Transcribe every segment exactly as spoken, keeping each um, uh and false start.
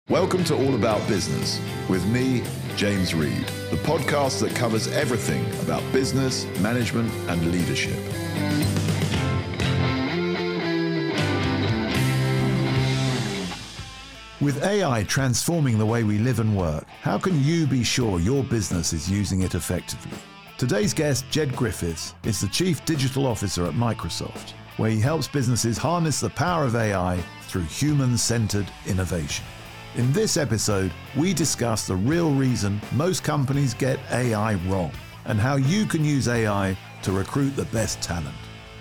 Welcome to All About Business with me, James Reed, the podcast that covers everything about business, management, and leadership. With A I transforming the way we live and work, how can you be sure your business is using it effectively? Today's guest, Jed Griffiths, is the Chief Digital Officer at Microsoft, where he helps businesses harness the power of A I through human-centered innovation. In this episode, we discuss the real reason most companies get A I wrong and how you can use A I to recruit the best talent.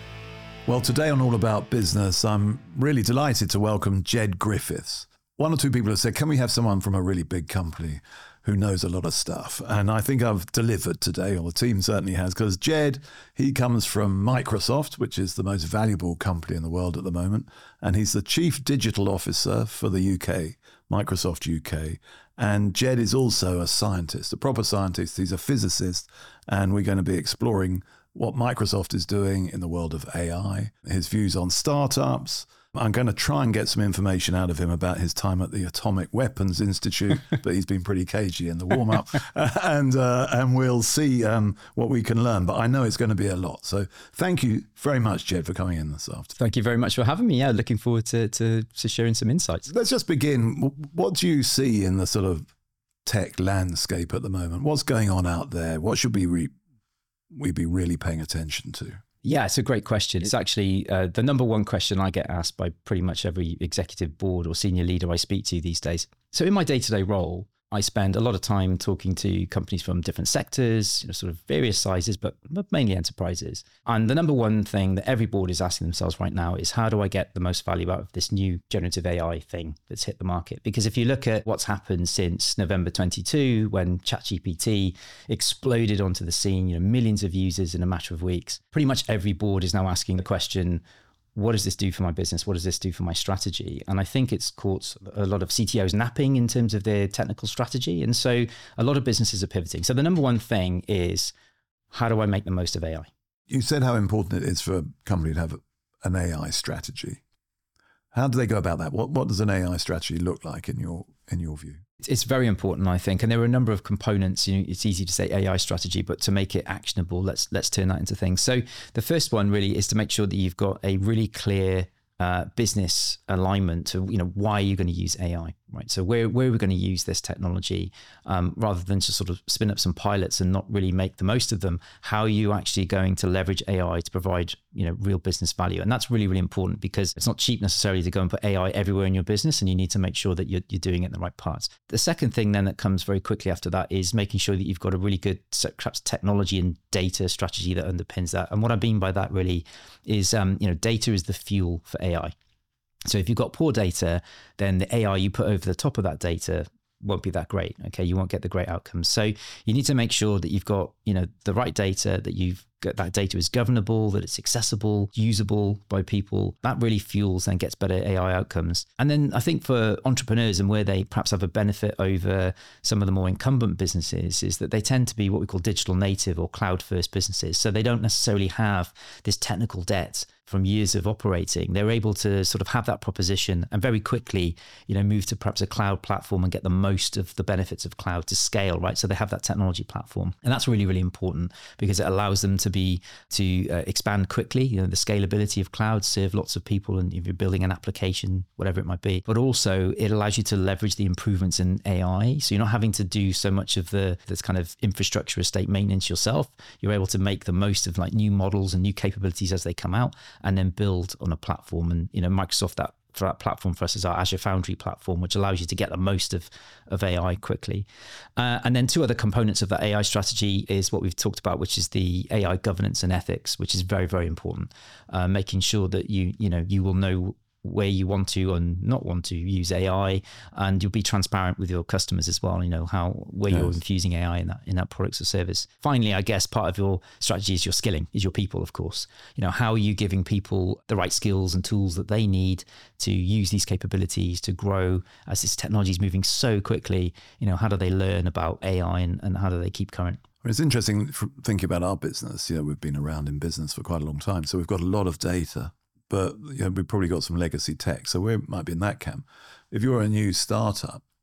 Well, today on All About Business, I'm really delighted to welcome Jed Griffiths. One or two people have said, can we have someone from a really big company who knows a lot of stuff? And I think I've delivered today, or the team certainly has, because Jed, he comes from Microsoft, which is the most valuable company in the world at the moment. And he's the Chief Digital Officer for the U K, Microsoft U K. And Jed is also a scientist, a proper scientist. He's a physicist. And we're going to be exploring what Microsoft is doing in the world of A I, his views on startups. I'm going to try and get some information out of him about his time at the Atomic Weapons Institute, but he's been pretty cagey in the warm-up, and uh, and we'll see um, what we can learn. But I know it's going to be a lot. So thank you very much, Jed, for coming in this afternoon. Thank you very much for having me. Yeah, looking forward to, to, to sharing some insights. Let's just begin. What do you see in the sort of tech landscape at the moment? What's going on out there? What should we re- we be really paying attention to? Yeah, it's a great question. It's actually uh, the number one question I get asked by pretty much every executive board or senior leader I speak to these days. So in my day-to-day role, I spend a lot of time talking to companies from different sectors, you know, sort of various sizes, but mainly enterprises. And the number one thing that every board is asking themselves right now is, how do I get the most value out of this new generative A I thing that's hit the market? Because if you look at what's happened since November twenty-two, when ChatGPT exploded onto the scene, you know, millions of users in a matter of weeks, pretty much every board is now asking the question, what does this do for my business? What does this do for my strategy? And I think it's caught a lot of C T Os napping in terms of their technical strategy. And so a lot of businesses are pivoting. So the number one thing is, how do I make the most of A I? You said how important it is for a company to have an A I strategy. How do they go about that? What what does an A I strategy look like in your in your view? It's very important, I think, and there are a number of components. You know, it's easy to say A I strategy, but to make it actionable, let's let's turn that into things. So the first one really is to make sure that you've got a really clear uh, business alignment to, you know, why you're going to use A I, right? So where where are we going to use this technology, um, rather than just sort of spin up some pilots and not really make the most of them? How are you actually going to leverage A I to provide, you know, real business value? And that's really, really important, because it's not cheap necessarily to go and put A I everywhere in your business, and you need to make sure that you're, you're doing it in the right parts. The second thing then that comes very quickly after that is making sure that you've got a really good perhaps technology and data strategy that underpins that. And what I mean by that really is, um, you know, data is the fuel for A I. So if you've got poor data, then the A I you put over the top of that data won't be that great. Okay, you won't get the great outcomes. So you need to make sure that you've got, you know, the right data, that you've got that data is governable, that it's accessible, usable by people. That really fuels and gets better A I outcomes. And then I think for entrepreneurs, and where they perhaps have a benefit over some of the more incumbent businesses, is that they tend to be what we call digital native or cloud first businesses. So they don't necessarily have this technical debt from years of operating. They're able to sort of have that proposition and very quickly, you know, move to perhaps a cloud platform and get the most of the benefits of cloud to scale, right? So they have that technology platform. And that's really, really important, because it allows them to be, to uh, expand quickly, you know, the scalability of cloud, serve lots of people, and if you're building an application, whatever it might be. But also it allows you to leverage the improvements in A I. So you're not having to do so much of the this kind of infrastructure estate maintenance yourself. You're able to make the most of like new models and new capabilities as they come out, and then build on a platform. And, you know, Microsoft, that for that platform for us is our Azure Foundry platform, which allows you to get the most of, of A I quickly. Uh, and then two other components of that A I strategy is what we've talked about, which is the A I governance and ethics, which is very, very important. Uh, making sure that you, you know, you will know where you want to and not want to use A I, and you'll be transparent with your customers as well, you know, how, where yes. you're infusing A I in that, in that products or service. Finally, I guess part of your strategy is your skilling, is your people, of course. You know, how are you giving people the right skills and tools that they need to use these capabilities to grow as this technology is moving so quickly? You know, how do they learn about A I, and, and how do they keep current? It's interesting thinking about our business. You know, we've been around in business for quite a long time, so we've got a lot of data. But you know, we've probably got some legacy tech, so we might be in that camp. If you're a new startup,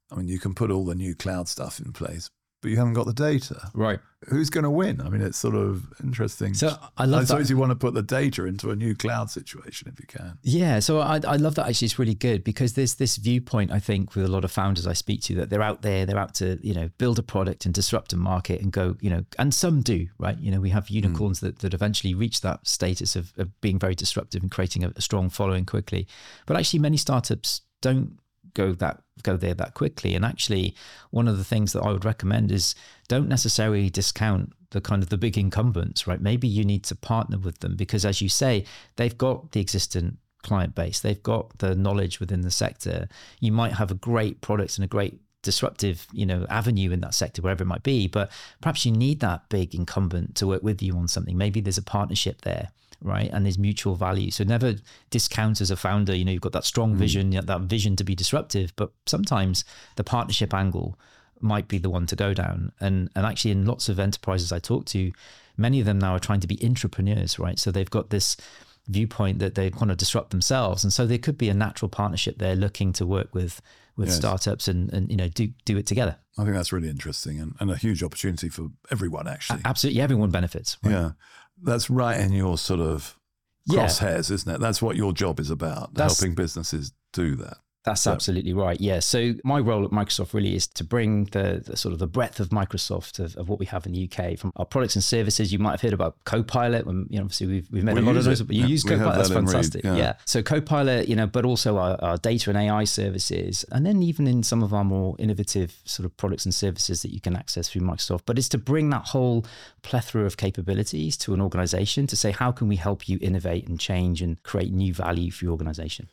I mean, you can put all the new cloud stuff in place, but you haven't got the data. Right. Who's going to win? I mean, it's sort of interesting. So I love I suppose that. you want to put the data into a new cloud situation if you can. Yeah. So I, I love that. Actually, it's really good because there's this viewpoint, I think, with a lot of founders I speak to, that they're out there, they're out to, you know, build a product and disrupt a market and go, you know, and some do, right? You know, we have unicorns mm. that, that eventually reach that status of, of being very disruptive and creating a, a strong following quickly. But actually many startups don't go that go there that quickly. And actually one of the things that I would recommend is don't necessarily discount the kind of the big incumbents, right? Maybe you need to partner with them because, as you say, they've got the existing client base, they've got the knowledge within the sector. You might have a great product and a great disruptive, you know, avenue in that sector, wherever it might be, but perhaps you need that big incumbent to work with you on something. Maybe there's a partnership there, right? And there's mutual value. So never discount as a founder, you know, you've got that strong mm. vision, that vision to be disruptive, but sometimes the partnership angle might be the one to go down. And and actually in lots of enterprises I talk to, many of them now are trying to be entrepreneurs, right? So they've got this viewpoint that they want to disrupt themselves. And so there could be a natural partnership there looking to work with with yes. startups and, and, you know, do do it together. I think that's really interesting and, and a huge opportunity for everyone, actually. A- absolutely. Everyone benefits. Right? Yeah. That's right in your sort of crosshairs, yeah. isn't it? That's what your job is about, that's, helping businesses do that. That's so. absolutely right. Yeah. So my role at Microsoft really is to bring the, the sort of the breadth of Microsoft of, of what we have in the U K from our products and services. You might have heard about Copilot. When, you know, obviously we've we've made we a lot of those, it. but you yeah, use Copilot. That's fantastic. Yeah. yeah. So Copilot, you know, but also our, our data and A I services, and then even in some of our more innovative sort of products and services that you can access through Microsoft. But it's to bring that whole plethora of capabilities to an organization to say, how can we help you innovate and change and create new value for your organization?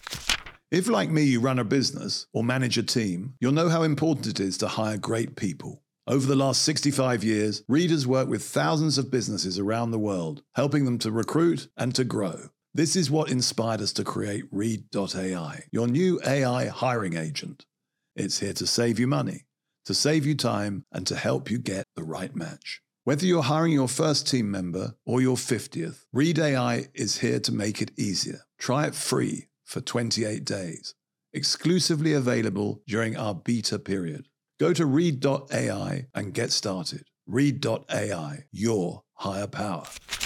If, like me, you run a business or manage a team, you'll know how important it is to hire great people. Over the last sixty-five years, Reed has worked with thousands of businesses around the world, helping them to recruit and to grow. This is what inspired us to create Reed dot A I, your new A I hiring agent. It's here to save you money, to save you time, and to help you get the right match. Whether you're hiring your first team member or your fiftieth, Reed A I is here to make it easier. Try it free for twenty-eight days, exclusively available during our beta period. Go to Reed dot A I and get started. Reed dot A I, your higher power.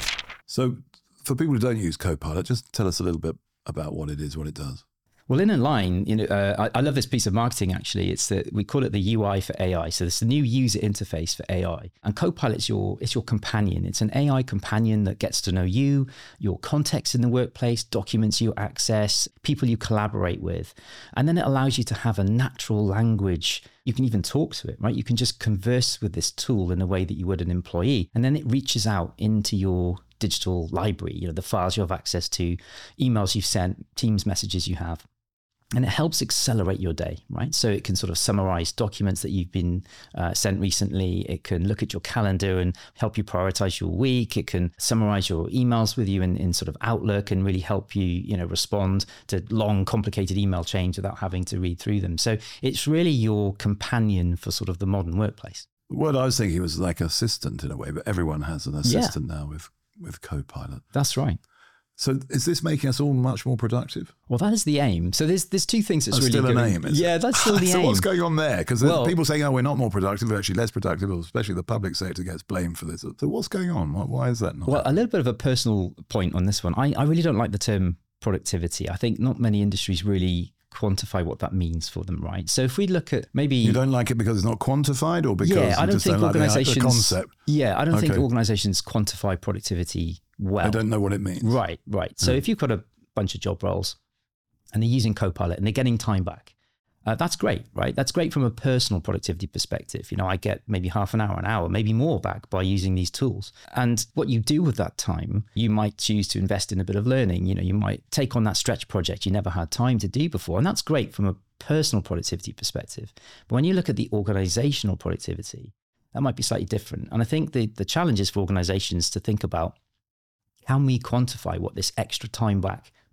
So for people who don't use Copilot, just tell us a little bit about what it is, what it does. Well, in a line, you know, uh, I, I love this piece of marketing, actually. It's that we call it the U I for A I. So it's the new user interface for A I. And Copilot's your, it's your companion. It's an A I companion that gets to know you, your context in the workplace, documents you access, people you collaborate with. And then it allows you to have a natural language. You can even talk to it, right? You can just converse with this tool in a way that you would an employee. And then it reaches out into your digital library, you know, the files you have access to, emails you've sent, Teams messages you have. And it helps accelerate your day, right? So it can sort of summarize documents that you've been uh, sent recently. It can look at your calendar and help you prioritize your week. It can summarize your emails with you in, in sort of Outlook and really help you, you know, respond to long, complicated email chains without having to read through them. So it's really your companion for sort of the modern workplace. What I was thinking was like an assistant in a way, but everyone has an assistant yeah. now with, with Copilot. That's right. So is this making us all much more productive? Well, that is the aim. So there's there's two things that's, that's really still going. an aim, is yeah, it? that's still the so aim. So what's going on there? Because well, people saying, oh, we're not more productive, we're actually less productive, especially the public sector gets blamed for this. So what's going on? Why, why is that not? Well, a little bit of a personal point on this one. I, I really don't like the term productivity. I think not many industries really quantify what that means for them, right? So if we look at maybe... You don't like it because it's not quantified or because yeah, I don't you just think don't organizations, like the concept? Yeah, I don't okay. think organizations quantify productivity well. They don't know what it means. Right, right. So mm. if you've got a bunch of job roles and they're using Copilot and they're getting time back, uh, that's great, right? That's great from a personal productivity perspective. You know, I get maybe half an hour, an hour, maybe more back by using these tools. And what you do with that time, you might choose to invest in a bit of learning. You know, you might take on that stretch project you never had time to do before. And that's great from a personal productivity perspective. But when you look at the organizational productivity, that might be slightly different. And I think the, the challenge is for organizations to think about, can we quantify what this extra time back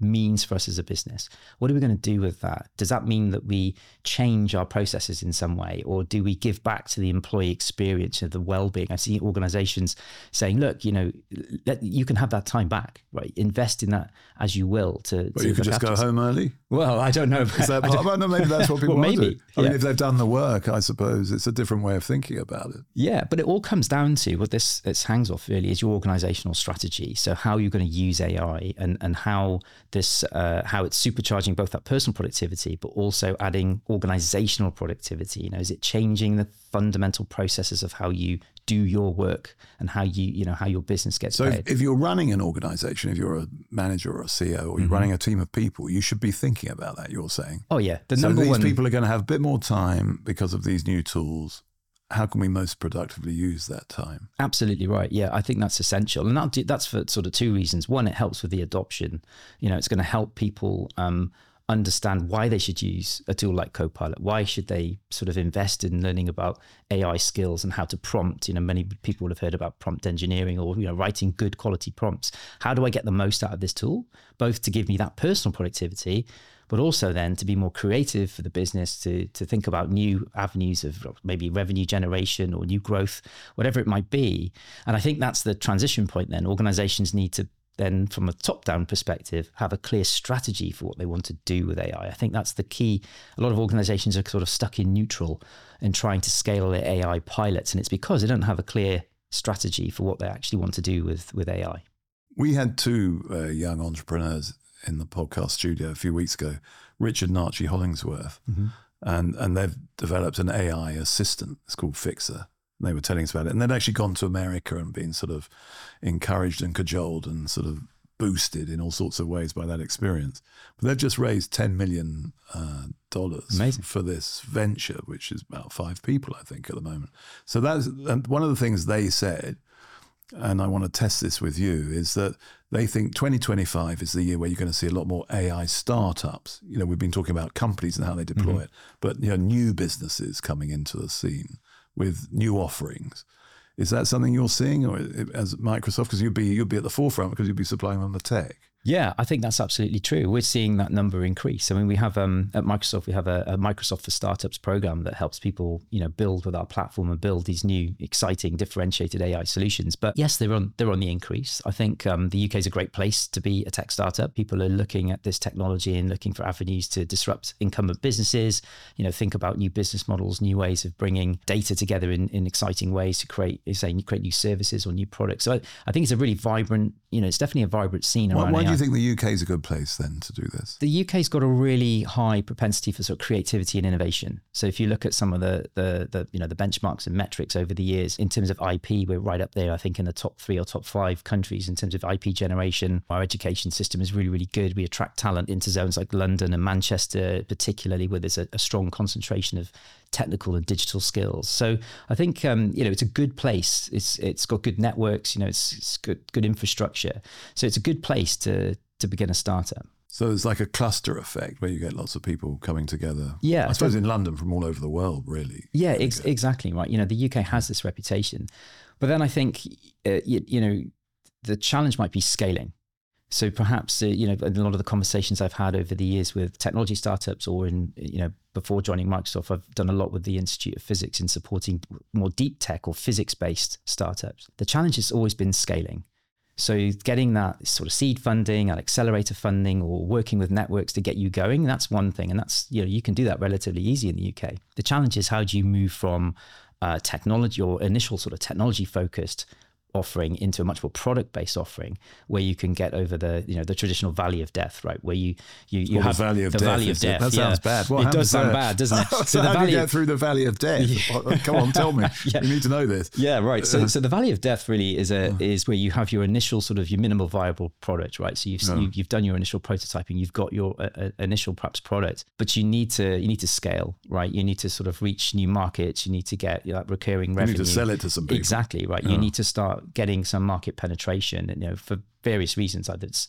means for us as a business. What are we going to do with that? Does that mean that we change our processes in some way, or do we give back to the employee experience of the well-being? I see organizations saying, look, you know, let, you can have that time back, right? Invest in that as you will. To, But to you could just go home early? Well, I don't know. Is that, I don't know, maybe that's what people well, want maybe, to do. I yeah. mean, if they've done the work, I suppose it's a different way of thinking about it. Yeah, but it all comes down to what this, this hangs off really is your organizational strategy. So how you're going to use A I and, and how this, uh, how it's supercharging both that personal productivity, but also adding organizational productivity. You know, is it changing the fundamental processes of how you do your work and how you, you know, how your business gets so paid? If, if you're running an organization, if you're a manager or a C E O, or you're mm-hmm. running a team of people, you should be thinking about that, you're saying. Oh yeah. The so number these one... people are going to have a bit more time because of these new tools. How can we most productively use that time? Absolutely right. Yeah, I think that's essential. And that, that's for sort of two reasons. One, it helps with the adoption. You know, it's going to help people um, understand why they should use a tool like Copilot. Why should they sort of invest in learning about A I skills and how to prompt? You know, many people have heard about prompt engineering or, you know, writing good quality prompts. How do I get the most out of this tool? Both to give me that personal productivity, but also then to be more creative for the business, to to think about new avenues of maybe revenue generation or new growth, whatever it might be. And I think that's the transition point then. Organizations need to then, from a top-down perspective, have a clear strategy for what they want to do with A I. I think that's the key. A lot of organizations are sort of stuck in neutral and trying to scale their A I pilots, and it's because they don't have a clear strategy for what they actually want to do with, with A I. We had two uh, young entrepreneurs in the podcast studio a few weeks ago, Richard and Archie Hollingsworth, mm-hmm. and and they've developed an A I assistant. It's called Fixer. And they were telling us about it, and they'd actually gone to America and been sort of encouraged and cajoled and sort of boosted in all sorts of ways by that experience. But they've just raised ten million dollars uh, for this venture, which is about five people, I think, at the moment. So that's and one of the things they said, and I want to test this with you, is that they think twenty twenty-five is the year where you're going to see a lot more A I startups. You know, we've been talking about companies and how they deploy mm-hmm. it, but, you know, new businesses coming into the scene with new offerings. Is that something you're seeing, or as Microsoft, because you'd be you'd be at the forefront because you'd be supplying them the tech? Yeah, I think that's absolutely true. We're seeing that number increase. I mean, we have um, at Microsoft, we have a, a Microsoft for Startups program that helps people, you know, build with our platform and build these new, exciting, differentiated A I solutions. But yes, they're on they're on the increase. I think um, the U K is a great place to be a tech startup. People are looking at this technology and looking for avenues to disrupt incumbent businesses. You know, think about new business models, new ways of bringing data together in, in exciting ways to create, say, create new services or new products. So I, I think it's a really vibrant, you know, it's definitely a vibrant scene around Why, why A I. do you think the U K is a good place then to do this? The U K's got a really high propensity for sort of creativity and innovation. So if you look at some of the, the, the you know, the benchmarks and metrics over the years, in terms of I P, we're right up there, I think, in the top three or top five countries in terms of I P generation. Our education system is really, really good. We attract talent into zones like London and Manchester, particularly where there's a, a strong concentration of technical and digital skills. So I think, um, you know, it's a good place. It's It's got good networks, you know, it's, it's good, good infrastructure. So it's a good place to, to begin a startup. So it's like a cluster effect where you get lots of people coming together. Yeah. I suppose in London from all over the world, really. Yeah, ex- exactly right. You know, the U K has this reputation. But then I think, uh, you, you know, the challenge might be scaling. So perhaps, uh, you know, in a lot of the conversations I've had over the years with technology startups or in, you know, before joining Microsoft, I've done a lot with the Institute of Physics in supporting more deep tech or physics-based startups. The challenge has always been scaling. So getting that sort of seed funding and accelerator funding or working with networks to get you going, that's one thing. And that's, you know, you can do that relatively easy in the U K. The challenge is how do you move from uh, technology or initial sort of technology focused offering into a much more product-based offering where you can get over the, you know, the traditional valley of death, right? Where you you, you well, have the valley of the death. Valley of death. That yeah. sounds bad. What it does sound there? bad, doesn't it? so, so how the valley do you get through the valley of death? Yeah. Come on, tell me. yeah. We need to know this. Yeah, right. So so the valley of death really is a is where you have your initial sort of your minimal viable product, right? So you've yeah. you, you've done your initial prototyping, you've got your uh, uh, initial perhaps product, but you need to you need to scale, right? You need to sort of reach new markets. You need to get, you know, recurring you revenue. You need to sell it to some people. Exactly, right. Yeah. You need to start getting some market penetration. You know, for various reasons, either it's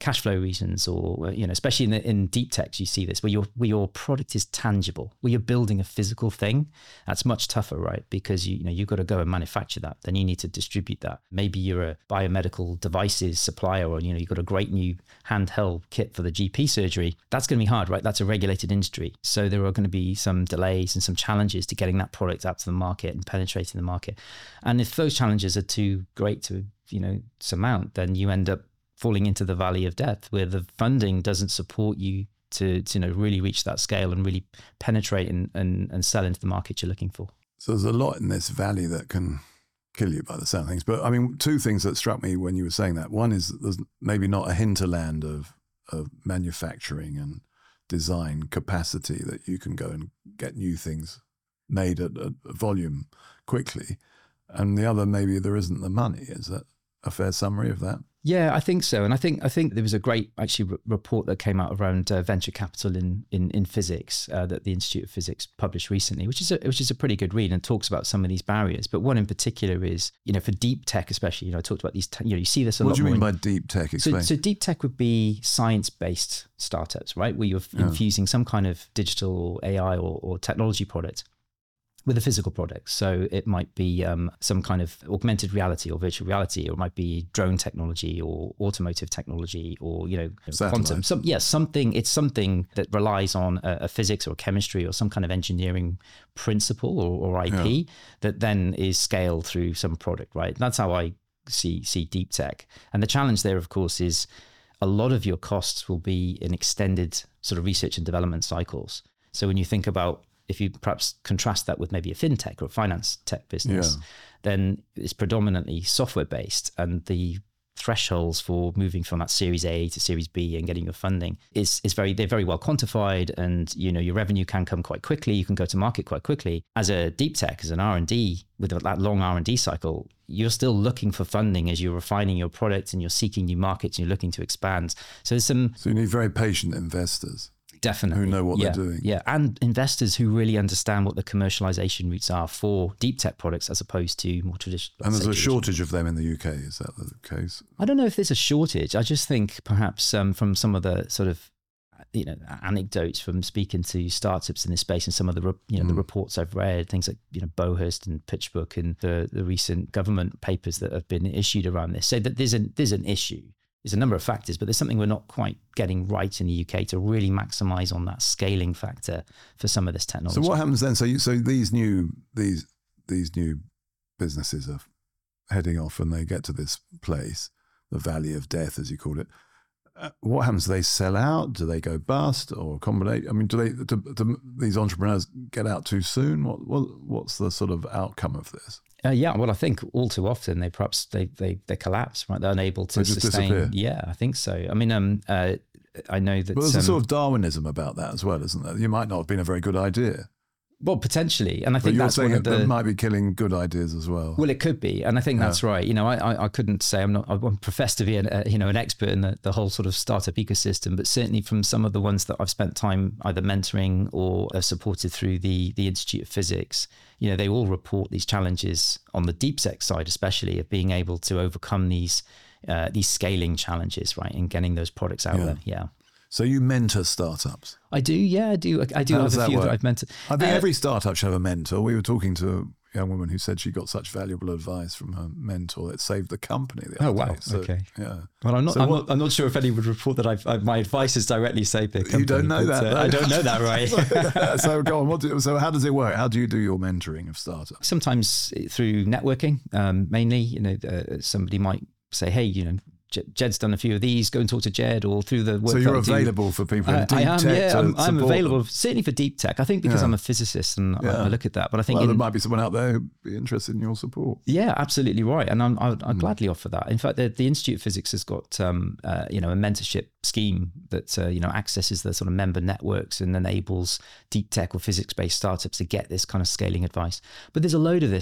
cash flow reasons, or, you know, especially in the, in deep tech, you see this where your where your product is tangible, where you're building a physical thing. That's much tougher, right? Because you, you know, you've got to go and manufacture that. Then you need to distribute that. Maybe you're a biomedical devices supplier, or, you know, you've got a great new handheld kit for the G P surgery. That's going to be hard, right? That's a regulated industry. So there are going to be some delays and some challenges to getting that product out to the market and penetrating the market. And if those challenges are too great to, you know, surmount, then you end up falling into the valley of death, where the funding doesn't support you to, to you know, really reach that scale and really penetrate and, and, and sell into the market you're looking for. So there's a lot in this valley that can kill you by the sound of things. But I mean, two things that struck me when you were saying that. One is that there's maybe not a hinterland of, of manufacturing and design capacity that you can go and get new things made at a volume quickly. And the other, maybe there isn't the money. Is that a fair summary of that? Yeah, I think so. And I think I think there was a great actually r- report that came out around uh, venture capital in in, in physics uh, that the Institute of Physics published recently, which is a, which is a pretty good read and talks about some of these barriers. But one in particular is, you know, for deep tech especially, you know, I talked about these, te- you know, you see this a what lot do you more mean in, by deep tech? Explain. So, so deep tech would be science-based startups, right? Where you're Yeah. infusing some kind of digital A I or, or technology product with a physical product. So it might be um, some kind of augmented reality or virtual reality, or it might be drone technology or automotive technology, or, you know, quantum. Some, yeah, something. It's something that relies on a, a physics or chemistry or some kind of engineering principle or, or I P yeah. that then is scaled through some product, right? That's how I see see deep tech. And the challenge there, of course, is a lot of your costs will be in extended sort of research and development cycles. So when you think about, if you perhaps contrast that with maybe a fintech or a finance tech business, yeah. then it's predominantly software based, and the thresholds for moving from that Series A to Series B and getting your funding is is very they're very well quantified, and, you know, your revenue can come quite quickly. You can go to market quite quickly. As a deep tech, as an R and D with that long R and D cycle, you're still looking for funding as you're refining your product and you're seeking new markets and you're looking to expand. So there's some. So you need very patient investors. Definitely. Who know what yeah, they're doing. Yeah, and investors who really understand what the commercialization routes are for deep tech products as opposed to more traditional. And there's a traditional. shortage of them in the U K, is that the case? I don't know if there's a shortage. I just think perhaps um, from some of the sort of, you know, anecdotes from speaking to startups in this space and some of the, you know, mm. the reports I've read, things like, you know, Bohurst and PitchBook and the, the recent government papers that have been issued around this, say that there's an, there's an issue. There's a number of factors, but there's something we're not quite getting right in the U K to really maximize on that scaling factor for some of this technology. So what happens then? So you, so these new these these new businesses are heading off, and they get to this place, the valley of death, as you call it. Uh, what happens? Do they sell out? Do they go bust, or accommodate? I mean, do they? Do, do these entrepreneurs get out too soon? What what what's the sort of outcome of this? Uh, yeah, well, I think all too often they perhaps they they they collapse, right? They're unable to they just sustain. Disappear. Yeah, I think so. I mean, um, uh, I know that. But there's um, a sort of Darwinism about that as well, isn't there? You might not have been a very good idea. Well, potentially, and I but think you're that's saying one of the. That might be killing good ideas as well. Well, it could be, and I think yeah. that's right. You know, I, I I couldn't say I'm not I won't profess to be an uh, you know an expert in the, the whole sort of startup ecosystem, but certainly from some of the ones that I've spent time either mentoring or have supported through the the Institute of Physics, you know, they all report these challenges on the deep tech side, especially of being able to overcome these uh, these scaling challenges, right, and getting those products out yeah. there. Yeah. So you mentor startups? I do, yeah, I do. I do How have does a that few work? that I've mentored. I think Uh, every startup should have a mentor. We were talking to a young woman who said she got such valuable advice from her mentor. It saved the company the other Oh, wow. day. So, okay. Yeah. Well, I'm not, So I'm, what- not, I'm not sure if any would report that I've, I, my advice has directly saved their company. You don't know but, that, uh, though. I don't know that, right? So go on. What do, so how does it work? How do you do your mentoring of startups? Sometimes through networking, um, mainly, you know, uh, somebody might say, hey, you know, J- Jed's done a few of these, go and talk to Jed, or through the work So you're that I do. available for people in Uh, deep I am, tech yeah, to I'm, I'm support available, them? certainly for deep tech. I think because Yeah. I'm a physicist and I, Yeah. I look at that, but I think Well, in, there might be someone out there who'd be interested in your support. yeah, absolutely right, and I'm, I'd, I'd Mm. gladly offer that. In fact, the, the Institute of Physics has got um, uh, you know a mentorship scheme that uh, you know accesses the sort of member networks and enables deep tech or physics-based startups to get this kind of scaling advice. But there's a load of this out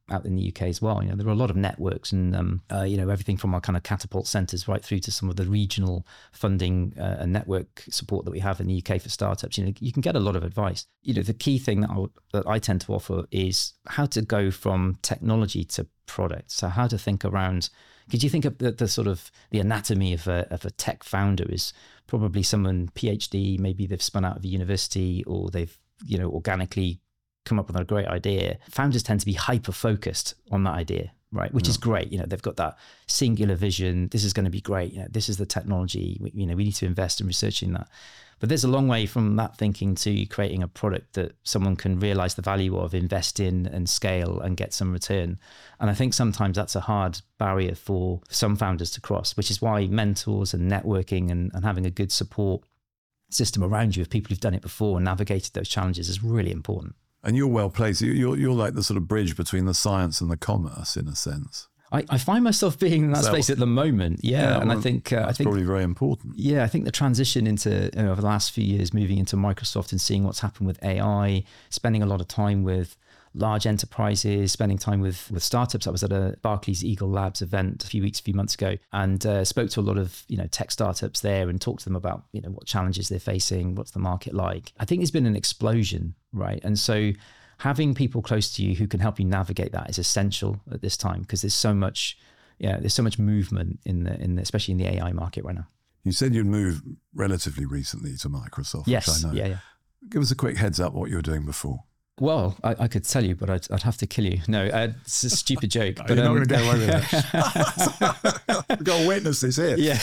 out in the U K as well. You know, there are a lot of networks and, um, uh, you know, everything from our kind of catapult centres right through to some of the regional funding uh, and network support that we have in the U K for startups. You know, you can get a lot of advice. You know, the key thing that I, that I tend to offer is how to go from technology to product. So how to think around, because you think of the, the sort of the anatomy of a, of a tech founder is probably someone PhD, maybe they've spun out of a university or they've, you know, organically come up with a great idea. Founders tend to be hyper focused on that idea, right? Which yeah. is great. You know, they've got that singular vision. This is going to be great. You know, this is the technology. We, you know, we need to invest in researching that. But there's a long way from that thinking to creating a product that someone can realize the value of, invest in and scale and get some return. And I think sometimes that's a hard barrier for some founders to cross, which is why mentors and networking and, and having a good support system around you of people who've done it before and navigated those challenges is really important. And you're well placed. You're, you're like the sort of bridge between the science and the commerce in a sense. I, I find myself being in that, that space at the moment. Yeah. yeah and well, I think, uh, that's I think probably very important. Yeah. I think the transition into, you know, over the last few years, moving into Microsoft and seeing what's happened with A I, spending a lot of time with large enterprises, spending time with, with startups. I was at a Barclays Eagle Labs event a few weeks, a few months ago, and uh, spoke to a lot of, you know, tech startups there and talked to them about, you know, what challenges they're facing, what's the market like. I think there's been an explosion, right? And so having people close to you who can help you navigate that is essential at this time, because there's so much, yeah, there's so much movement in the, in the, especially in the A I market right now. You said you'd moved relatively recently to Microsoft, yes, which I know. Yeah, yeah. Give us a quick heads up what you were doing before. Well, I, I could tell you, but I'd, I'd have to kill you. No, uh, it's a stupid joke. But, You're um, not going to get away with it. We've got witnesses here. Yeah.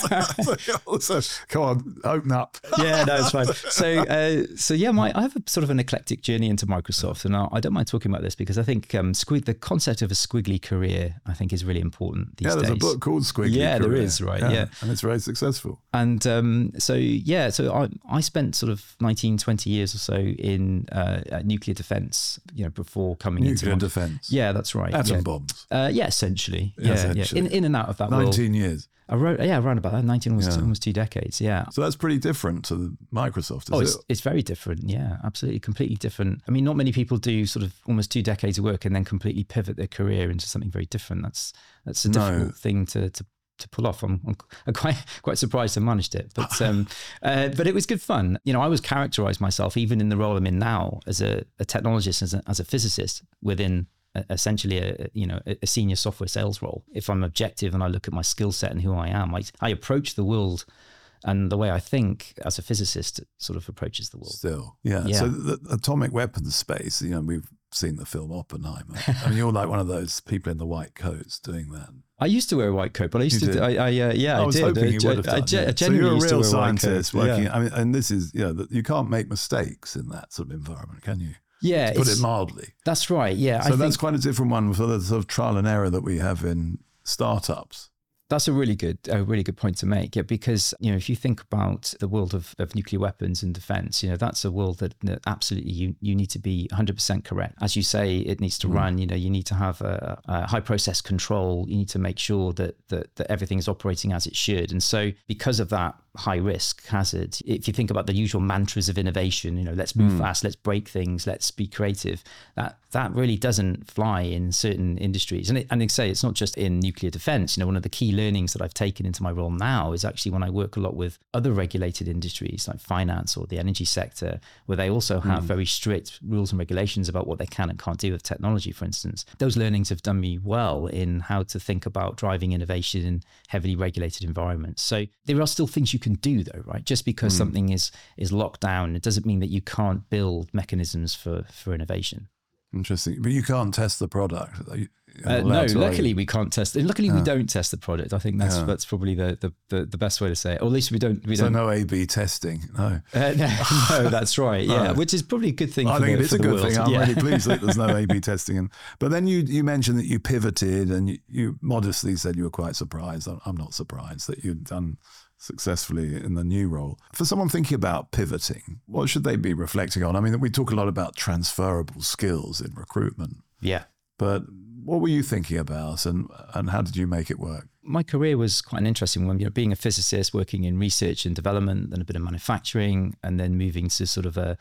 so, so, come on, open up. Yeah, no, it's fine. So, uh, so yeah, my I have a sort of an eclectic journey into Microsoft, and I, I don't mind talking about this because I think um, squig, the concept of a squiggly career, I think, is really important these days. Yeah, there's days. a book called Squiggly Yeah, Career. there is, right? Yeah. yeah, and it's very successful. And um, so, yeah, so I I spent sort of nineteen, twenty years or so in uh, nuclear defense, you know, before coming nuclear into nuclear defense. Yeah, that's right. Atom yeah. bombs. Uh, yeah, essentially. Yeah, yeah, essentially. yeah. In, in and out of that nineteen world. years. I wrote, yeah, around about that, nineteen, almost, Yeah. almost two decades, yeah. So that's pretty different to the Microsoft, is Oh, it's, it? it's very different, yeah, absolutely, completely different. I mean, not many people do sort of almost two decades of work and then completely pivot their career into something very different. That's that's a No. difficult thing to to to pull off. I'm, I'm, I'm quite quite surprised I managed it, but um, uh, but it was good fun. You know, I always characterised myself, even in the role I'm in now, as a, a technologist, as a, as a physicist within a, essentially a you know a senior software sales role. If I'm objective and I look at my skill set and who I am, I, I approach the world. And the way I think as a physicist sort of approaches the world. Still, yeah. Yeah. So the atomic weapons space, you know, we've seen the film Oppenheimer. I mean, you're like one of those people in the white coats doing that. I used to wear a white coat, but I used You to, did? I, I uh, yeah, I I was did. hoping I, you would have I, done. I, ge- yeah. I So genuinely you're a used to real wear a white scientist coat. working. Yeah. I mean, and this is, you know, that you can't make mistakes in that sort of environment, can you? Yeah, To put it's- it mildly. That's right. Yeah, So I that's think quite a different one for the sort of trial and error that we have in startups. that's a really good, a really good point to make. Yeah, because you know, if you think about the world of, of nuclear weapons and defense, you know, that's a world that, that absolutely you you need to be one hundred percent correct. As you say, it needs to mm. run. You know, you need to have a, a high process control. You need to make sure that that that everything is operating as it should. And so, because of that high risk hazard, if you think about the usual mantras of innovation, you know, let's move mm. fast, let's break things, let's be creative. That that really doesn't fly in certain industries. And it, and they say it's not just in nuclear defense. You know, one of the key learnings that I've taken into my role now is actually when I work a lot with other regulated industries like finance or the energy sector, where they also have mm. very strict rules and regulations about what they can and can't do with technology, for instance. Those learnings have done me well in how to think about driving innovation in heavily regulated environments. So there are still things you can do though, right? Just because mm. something is is locked down, it doesn't mean that you can't build mechanisms for, for innovation. Interesting. But you can't test the product. You, Uh, no, luckily we can't test. Luckily we don't test the product. I think that's Yeah. that's probably the, the, the, the best way to say it. Or at least we don't. We So don't. no A B testing. No. Uh, no, no, that's right. Yeah, No. which is probably a good thing. I for think the, it is for a the good world. thing. I'm yeah. really pleased that there's no A B testing. And but then you you mentioned that you pivoted and you, you modestly said you were quite surprised. I'm- I'm not surprised that you'd done successfully in the new role. For someone thinking about pivoting, what should they be reflecting on? I mean, we talk a lot about transferable skills in recruitment, Yeah. but what were you thinking about and, and how did you make it work? My career was quite an interesting one, you know, being a physicist, working in research and development, then a bit of manufacturing, and then moving to sort of a,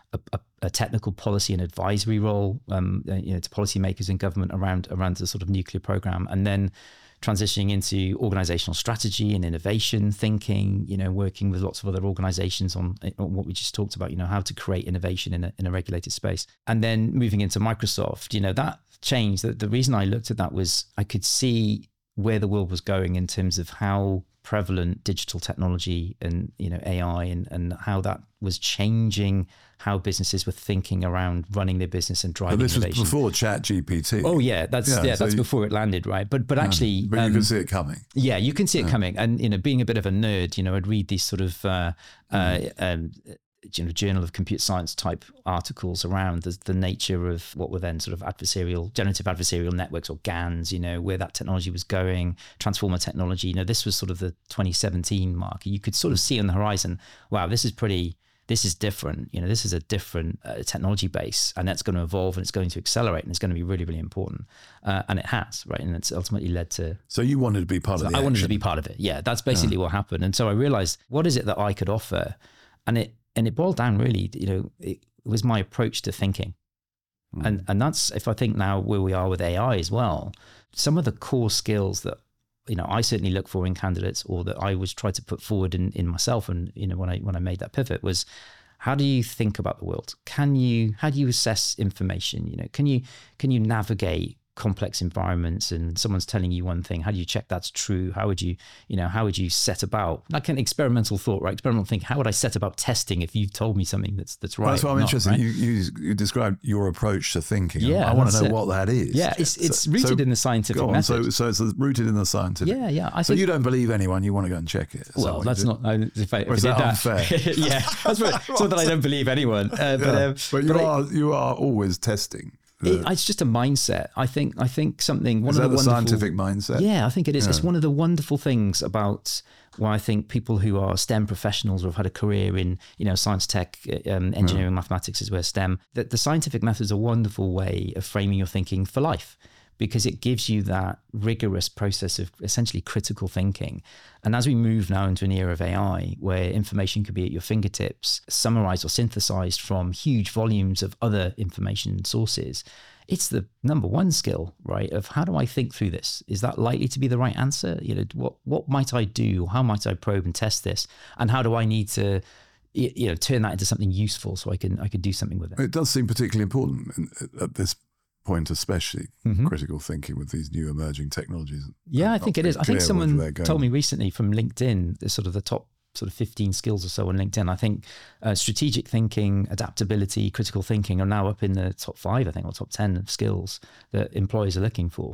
a, a, a technical policy and advisory role, um, you know, to policymakers in government around around the sort of nuclear program, and then transitioning into organizational strategy and innovation thinking, you know, working with lots of other organizations on, on what we just talked about, you know, how to create innovation in a, in a regulated space. And then moving into Microsoft, you know, that change, the, the reason I looked at that was I could see where the world was going in terms of how prevalent digital technology and, you know, A I and, and how that was changing how businesses were thinking around running their business and driving but this innovation. was before Chat G P T. Oh yeah, that's yeah, yeah so that's you, before it landed, right? But but actually, yeah, but you um, can see it coming. Yeah, you can see it yeah. coming. And you know, being a bit of a nerd, you know, I'd read these sort of uh, mm. uh, um, you know, Journal of Computer Science type articles around the, the nature of what were then sort of adversarial, generative adversarial networks, or GANs, you know, where that technology was going, transformer technology. You know, this was sort of the twenty seventeen mark. You could sort of see on the horizon, wow, this is pretty, this is different. You know, this is a different uh, technology base, and that's going to evolve and it's going to accelerate and it's going to be really, really important. Uh, and it has, right? And it's ultimately led to. So you wanted to be part so of the I wanted action. to be part of it. Yeah, that's basically yeah. what happened. And so I realized, what is it that I could offer? And it, And it boiled down really, you know, it was my approach to thinking. Mm. And and that's, if I think now where we are with A I as well, some of the core skills that, you know, I certainly look for in candidates, or that I was trying to put forward in, in myself. And, you know, when I, when I made that pivot was, how do you think about the world? Can you, how do you assess information? You know, can you, can you navigate complex environments, and someone's telling you one thing, how do you check that's true? How would you, you know, how would you set about, like an experimental thought, right? Experimental thinking, how would I set about testing if you've told me something that's that's right? Well, that's what I'm not, interested right? you, you you described your approach to thinking. Yeah, I want to know it. what that is. Yeah, it's it's so, rooted so, in the scientific on, method. So, so it's rooted in the scientific. Yeah, yeah. I so think, you don't believe anyone, you want to go and check it. Is well, that that's not, I, if I, or if is I did that, that unfair? Yeah, that's right. It's not that I don't believe anyone. Uh, but, yeah. um, but you but are I, you are always testing. It, it's just a mindset. I think. I think something. One Is of that the, the wonderful, scientific mindset? Yeah, I think it is. Yeah. It's one of the wonderful things about why I think people who are STEM professionals or have had a career in, you know, science, tech, um, engineering, yeah. mathematics is where STEM. That the scientific method is a wonderful way of framing your thinking for life, because it gives you that rigorous process of essentially critical thinking. And as we move now into an era of A I, where information could be at your fingertips, summarized or synthesized from huge volumes of other information sources, it's the number one skill, right? Of how do I think through this? Is that likely to be the right answer? You know, what what might I do? How might I probe and test this? And how do I need to, you know, turn that into something useful so I can I can do something with it? It does seem particularly important at this point, especially mm-hmm. critical thinking with these new emerging technologies. Yeah, I think it is. I think someone told me recently from LinkedIn, the sort of the top sort of fifteen skills or so on LinkedIn. I think uh, strategic thinking, adaptability, critical thinking are now up in the top five, I think, or top ten of skills that employers are looking for.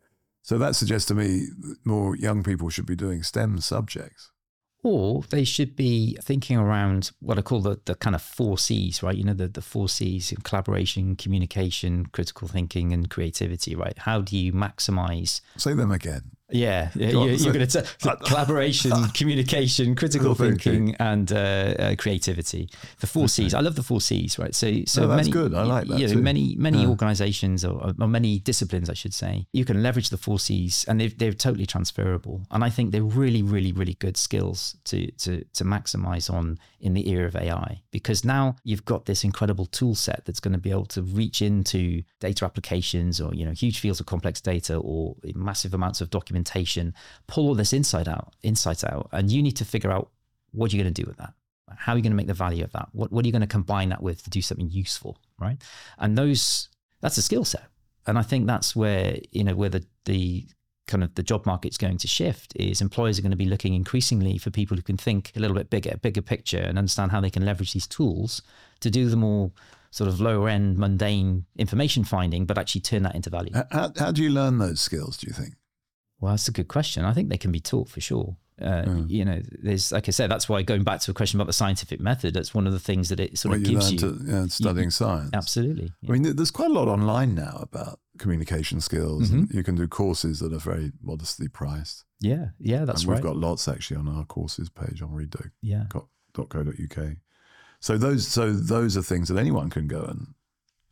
So that suggests to me that more young people should be doing STEM subjects. Or they should be thinking around what I call the, the kind of four C's, right? You know, the, the four C's: collaboration, communication, critical thinking, and creativity, right? How do you maximize? Say them again. Yeah, you're, on, you're going to say collaboration, communication, critical thinking, thinking, and uh, uh, creativity. The four C's. I love the four C's, right? So, so no, that's many, good. I like that you know, too. Many, many yeah. organizations or, or many disciplines, I should say, you can leverage the four C's, and they're, they're totally transferable. And I think they're really, really, really good skills to to to maximize on in the era of A I, because now you've got this incredible tool set that's going to be able to reach into data applications, or, you know, huge fields of complex data, or massive amounts of documentation, pull all this insight out, insights out, and you need to figure out what you're going to do with that. How are you going to make the value of that? What, what are you going to combine that with to do something useful, right? And those, that's a skill set. And I think that's where, you know, where the, the kind of the job market's going to shift is employers are going to be looking increasingly for people who can think a little bit bigger, bigger picture, and understand how they can leverage these tools to do the more sort of lower end, mundane information finding, but actually turn that into value. How, how do you learn those skills, do you think? Well, that's a good question. I think they can be taught for sure. Uh, mm. You know, there's, like I said, that's why going back to a question about the scientific method, that's one of the things that it sort well, of you gives you. To, yeah, studying you, science. Absolutely. Yeah. I mean, there's quite a lot online now about communication skills. Mm-hmm. And you can do courses that are very modestly priced. Yeah, yeah, that's and we've right. We've got lots actually on our courses page on read dot co dot U K. Yeah. So those, so those are things that anyone can go and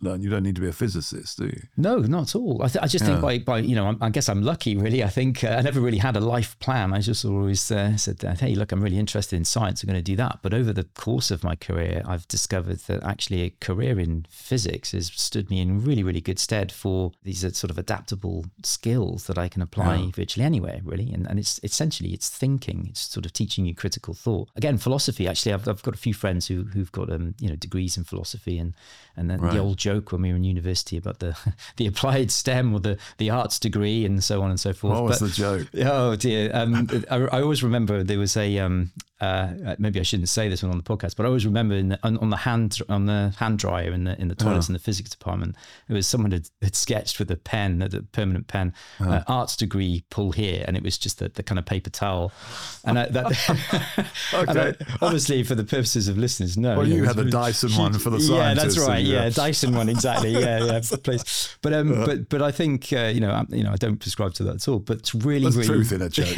learn. You don't need to be a physicist, do you? No, not at all. I, th- I just yeah. think by, by, you know, I, I guess I'm lucky, really. I think uh, I never really had a life plan. I just always uh, said, hey, look, I'm really interested in science. I'm going to do that. But over the course of my career, I've discovered that actually a career in physics has stood me in really, really good stead for these sort of adaptable skills that I can apply yeah. virtually anywhere, really. And, and it's essentially, it's thinking. It's sort of teaching you critical thought. Again, philosophy, actually, I've, I've got a few friends who, who've got, um, you know, degrees in philosophy, and, and then right. the old joke when we were in university about the the applied STEM or the, the arts degree and so on and so forth. What was but, the joke? Oh dear. Um, I, I always remember there was a, um, uh, maybe I shouldn't say this one on the podcast, but I always remember in the, on, on the hand on the hand dryer in the in the toilets oh. in the physics department, it was someone had, had sketched with a pen, a permanent pen, oh. uh, arts degree, pull here, and it was just the, the kind of paper towel. And I, that, okay. and I, obviously for the purposes of listeners, no. Well, you, you had the Dyson huge, one for the scientists. Yeah, that's right. Yeah, yeah, Dyson one exactly. Yeah, yeah, please. But um, uh, but but I think uh, you know, I, you know, I don't prescribe to that at all. But it's really, There's really truth in a joke.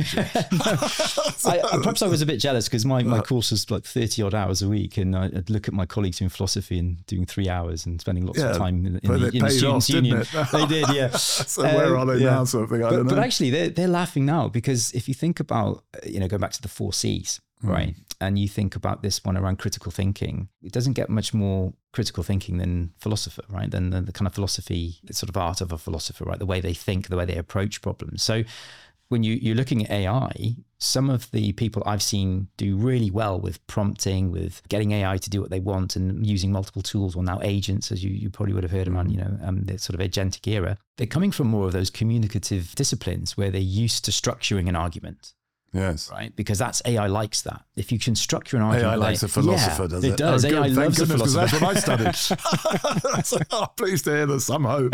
no, I, I, perhaps I was a bit jealous because my, my course was like thirty odd hours a week, and I'd look at my colleagues doing philosophy and doing three hours and spending lots yeah, of time in, in the, in the students' off, union. They did, yeah. So um, where are they yeah. now, sort of thing? I but, don't know. But actually, they're they're laughing now because if you think about, you know, go back to the four C's. Right. And you think about this one around critical thinking, it doesn't get much more critical thinking than philosopher, right? Than the, the kind of philosophy, the sort of art of a philosopher, right? The way they think, the way they approach problems. So when you, you're looking at A I, some of the people I've seen do really well with prompting, with getting A I to do what they want and using multiple tools, or now agents, as you, you probably would have heard about, you know, um, the sort of agentic era. They're coming from more of those communicative disciplines where they're used to structuring an argument. Yes. Right? Because that's A I likes that. If you can structure an argument. A I likes like, a philosopher, yeah, does it? It does. Oh, A I good. loves Thank a goodness, philosopher. That's what I studied. oh, pleased to hear there's some hope.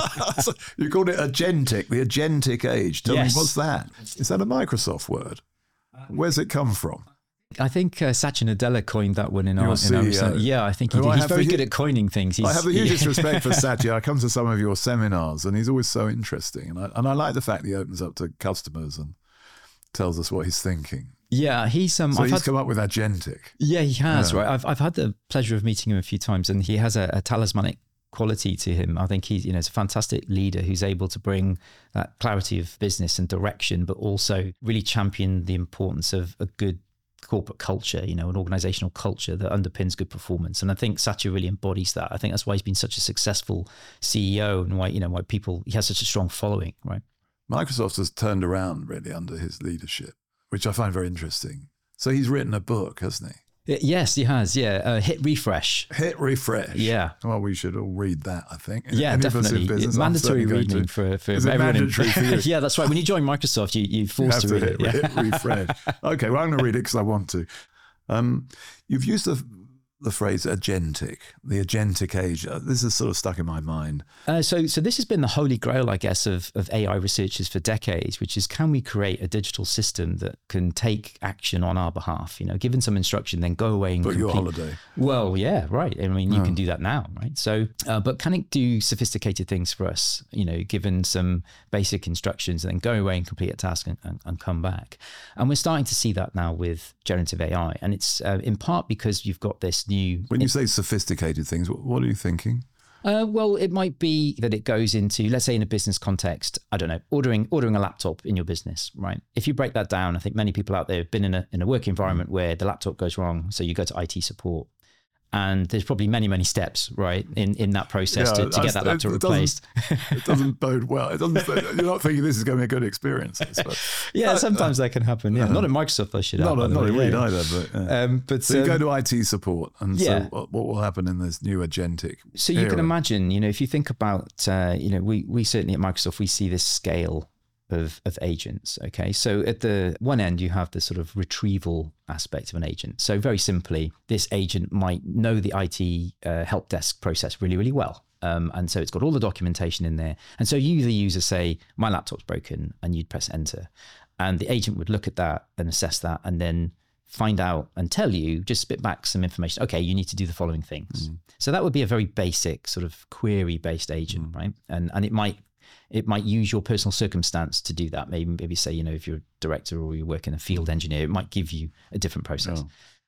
So you called it agentic, the agentic age. Tell yes. me, what's that? Is that a Microsoft word? Where's it come from? I think uh, Satya Nadella coined that one in our, in our yeah, I think he did. I He's very the, good at coining things. He's, I have the hugest yeah. respect for Satya. I come to some of your seminars and he's always so interesting. And I, and I like the fact that he opens up to customers and tells us what he's thinking. Yeah, he's um. So I've he's had, come up with agentic. Yeah, he has. Yeah. Right, I've I've had the pleasure of meeting him a few times, and he has a, a talismanic quality to him. I think he's you know he's a fantastic leader who's able to bring that clarity of business and direction, but also really champion the importance of a good corporate culture, you know, an organizational culture that underpins good performance. And I think Satya really embodies that. I think that's why he's been such a successful C E O and why you know why people he has such a strong following. Right. Microsoft has turned around really under his leadership, which I find very interesting. So he's written a book, hasn't he? Yes, he has. Yeah, uh, Hit Refresh. Hit Refresh. Yeah. Well, we should all read that, I think. Yeah, Any definitely. It's mandatory reading for, for Is it everyone. mandatory in, for you? Yeah, that's right. When you join Microsoft, you, you're forced you to read to it. hit, Yeah. hit Refresh. Okay, well, I'm going to read it because I want to. Um, you've used the the phrase agentic, the agentic age. This is sort of stuck in my mind. Uh, so so this has been the holy grail, I guess, of, of A I researchers for decades, which is can we create a digital system that can take action on our behalf? You know, given some instruction, then go away and Book complete. your holiday. Well, yeah, right. I mean, you Oh. can do that now, right? So, uh, but can it do sophisticated things for us, you know, given some basic instructions and then go away and complete a task and, and, and come back? And we're starting to see that now with generative A I. And it's uh, in part because you've got this new... When you say sophisticated things, what, what are you thinking? Uh, well, it might be that it goes into, let's say in a business context, I don't know, ordering ordering a laptop in your business, right? If you break that down, I think many people out there have been in a in a work environment where the laptop goes wrong, so you go to I T support. And there's probably many, many steps, right, in, in that process Yeah, to, to get that laptop it, it replaced. It doesn't bode well. It doesn't. You're not thinking this is going to be a good experience. Yeah, sometimes that can happen. Yeah, uh, not in Microsoft, I should add. Not, not in Reed yeah. either. But, uh, um, but so you um, go to I T support, and yeah. so what, what will happen in this new agentic? So you era? can imagine, you know, if you think about, uh, you know, we we certainly at Microsoft we see this scale of of agents. Okay, so at the one end you have the sort of retrieval aspect of an agent. So very simply, this agent might know the I T uh, help desk process really, really well. Um, and so it's got all the documentation in there. And so you, the user, say, my laptop's broken, and you'd press enter. And the agent would look at that and assess that and then find out and tell you, just spit back some information. Okay, you need to do the following things. Mm. So that would be a very basic sort of query-based agent, mm. right? And and it might it might use your personal circumstance to do that. Maybe maybe say, you know, if you're a director or you work in a field engineer, it might give you a different process. Oh.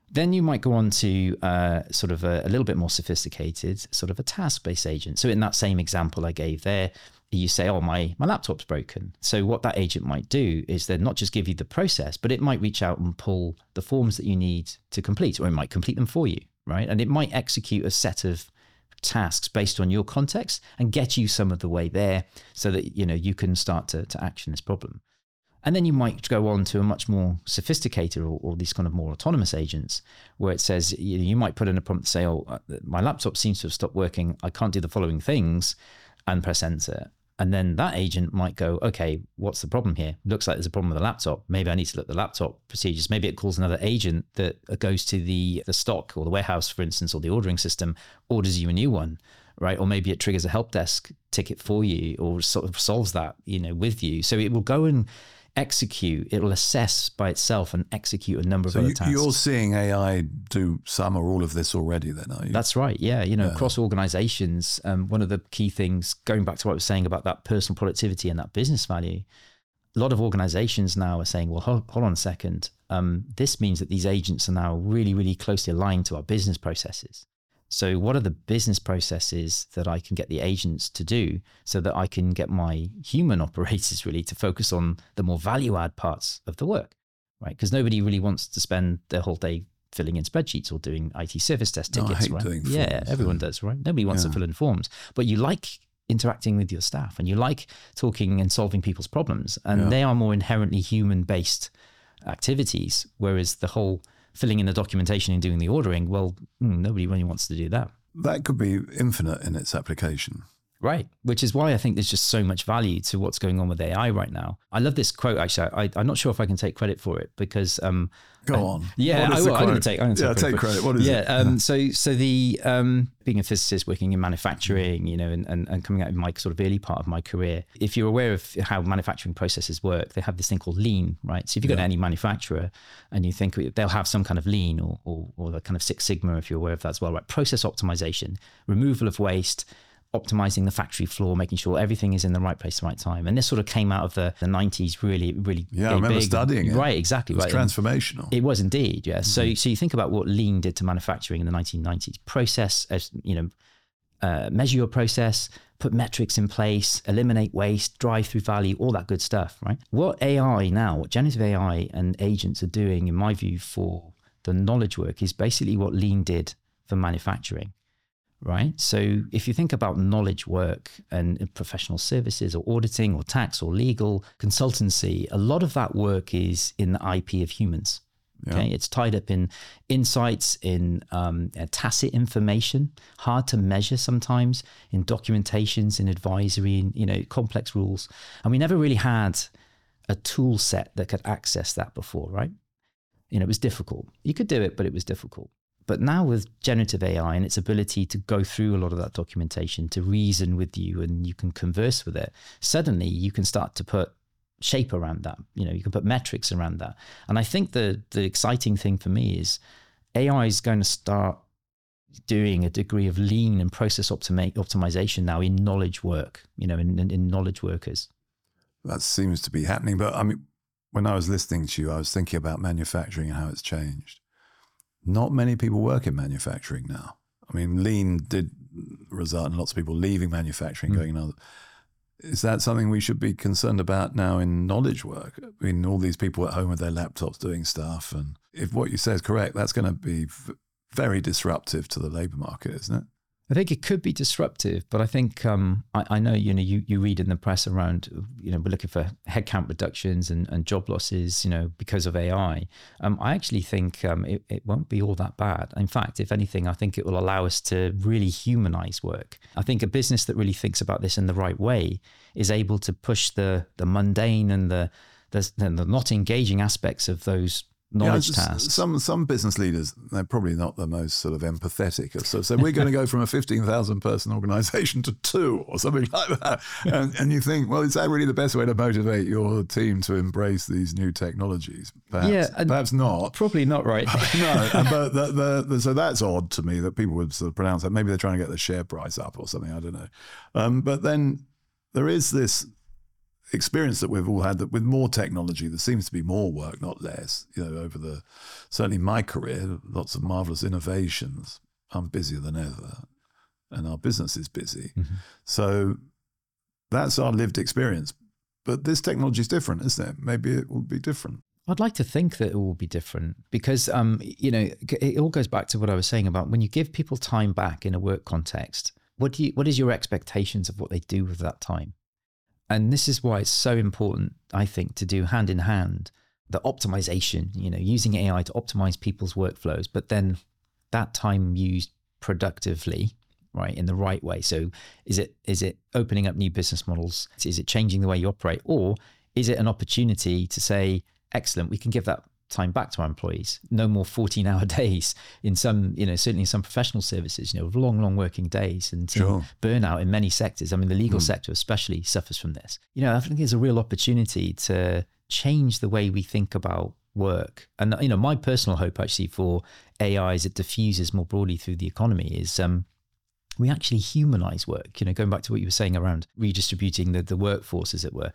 Then you might go on to uh, sort of a, a little bit more sophisticated, sort of a task-based agent. So in that same example I gave there, you say, oh, my, my laptop's broken. So what that agent might do is then not just give you the process, but it might reach out and pull the forms that you need to complete, or it might complete them for you, right? And it might execute a set of tasks based on your context and get you some of the way there so that, you know, you can start to, to action this problem. And then you might go on to a much more sophisticated or, or these kind of more autonomous agents where it says, you, you might put in a prompt to say, oh, my laptop seems to have stopped working. I can't do the following things, and press enter. And then that agent might go, okay, what's the problem here? Looks like there's a problem with the laptop. Maybe I need to look at the laptop procedures. Maybe it calls another agent that goes to the, the stock or the warehouse, for instance, or the ordering system, orders you a new one, right? Or maybe it triggers a help desk ticket for you or sort of solves that, you know, with you. So it will go and execute, it will assess by itself and execute a number of so other you, tasks. You're seeing A I do some or all of this already then, are you? That's right. Yeah. You know, Yeah. across organizations, um, one of the key things, going back to what I was saying about that personal productivity and that business value, a lot of organizations now are saying, well, hold, hold on a second. Um, this means that these agents are now really, really closely aligned to our business processes. So what are the business processes that I can get the agents to do so that I can get my human operators really to focus on the more value add parts of the work, right? Because nobody really wants to spend their whole day filling in spreadsheets or doing I T service desk No, I tickets, hate right? doing Yeah, forms, everyone yeah. does, right? Nobody wants Yeah. to fill in forms, but you like interacting with your staff and you like talking and solving people's problems, and Yeah. they are more inherently human-based activities, whereas the whole filling in the documentation and doing the ordering, well, mm, nobody really wants to do that. That could be infinite in its application. Right. Which is why I think there's just so much value to what's going on with A I right now. I love this quote, actually. I, I'm not sure if I can take credit for it because... Um, Go uh, on. Yeah, What is I the will. I'm going quote? to take, I'm gonna Yeah, take credit. take for it. credit. What is yeah, it? Um, so so the um, being a physicist working in manufacturing, you know, and, and, and coming out of my sort of early part of my career, if you're aware of how manufacturing processes work, they have this thing called lean, right? So if you go Yeah. to any manufacturer and you think they'll have some kind of lean or, or, or the kind of Six Sigma, if you're aware of that as well, right? Process optimization, removal of waste, optimizing the factory floor, making sure everything is in the right place at the right time. And this sort of came out of the, the nineties, really, really Yeah, I big, remember big. studying it. Right, exactly. It was right. transformational. It was indeed, yeah. So, so you think about what lean did to manufacturing in the nineteen nineties. Process, as you know, uh, measure your process, put metrics in place, eliminate waste, drive through value, all that good stuff, right? What A I now, what generative A I and agents are doing, in my view, for the knowledge work is basically what lean did for manufacturing. Right. So if you think about knowledge work and professional services or auditing or tax or legal consultancy, a lot of that work is in the I P of humans. Okay. Yeah. It's tied up in insights, in um, uh, tacit information, hard to measure sometimes, in documentations, in advisory, in, you know, complex rules. And we never really had a tool set that could access that before, right? You know, it was difficult. You could do it, but it was difficult. But now with generative A I and its ability to go through a lot of that documentation, to reason with you and you can converse with it, suddenly you can start to put shape around that. You know, you can put metrics around that. And I think the the exciting thing for me is A I is going to start doing a degree of lean and process optimi- optimization now in knowledge work, you know, in, in, in knowledge workers. That seems to be happening. But I mean, when I was listening to you, I was thinking about manufacturing and how it's changed. Not many people work in manufacturing now. I mean, lean did result in lots of people leaving manufacturing, Mm. going another. Is that something we should be concerned about now in knowledge work? I mean, all these people at home with their laptops doing stuff. And if what you say is correct, that's going to be v- very disruptive to the labour market, isn't it? I think it could be disruptive, but I think um, I, I know you know you, you read in the press around you know we're looking for headcount reductions and, and job losses you know because of A I. Um, I actually think um, it, it won't be all that bad. In fact, if anything, I think it will allow us to really humanize work. I think a business that really thinks about this in the right way is able to push the the mundane and the the, the not engaging aspects of those knowledge Yeah, tasks. Some some business leaders, they're probably not the most sort of empathetic of stuff. So we're going to go from a fifteen thousand person organization to two or something like that. And, and you think, well, is that really the best way to motivate your team to embrace these new technologies? Perhaps, Yeah, and- perhaps not. Probably not, right? No, but the, the, the, so that's odd to me that people would sort of pronounce that. Maybe they're trying to get the share price up or something. I don't know. Um, but then there is this experience that we've all had that with more technology, there seems to be more work, not less. You know, over the certainly my career, lots of marvelous innovations. I'm busier than ever, and our business is busy. Mm-hmm. So that's our lived experience. But this technology is different, isn't it? Maybe it will be different. I'd like to think that it will be different because, um, you know, it all goes back to what I was saying about when you give people time back in a work context. What do you? What is your expectations of what they do with that time? And this is why it's so important, I think, to do hand in hand the optimization, you know, using A I to optimize people's workflows, but then that time used productively, right, in the right way. So is it is it opening up new business models? Is it changing the way you operate? Or is it an opportunity to say, excellent, we can give that time back to our employees. No more fourteen hour days in some, you know, certainly in some professional services, you know, long, long working days and sure. burnout in many sectors. I mean, the legal mm. sector especially suffers from this. You know, I think there's a real opportunity to change the way we think about work. And, you know, my personal hope actually for A I as it diffuses more broadly through the economy is um, we actually humanize work. You know, going back to what you were saying around redistributing the, the workforce, as it were.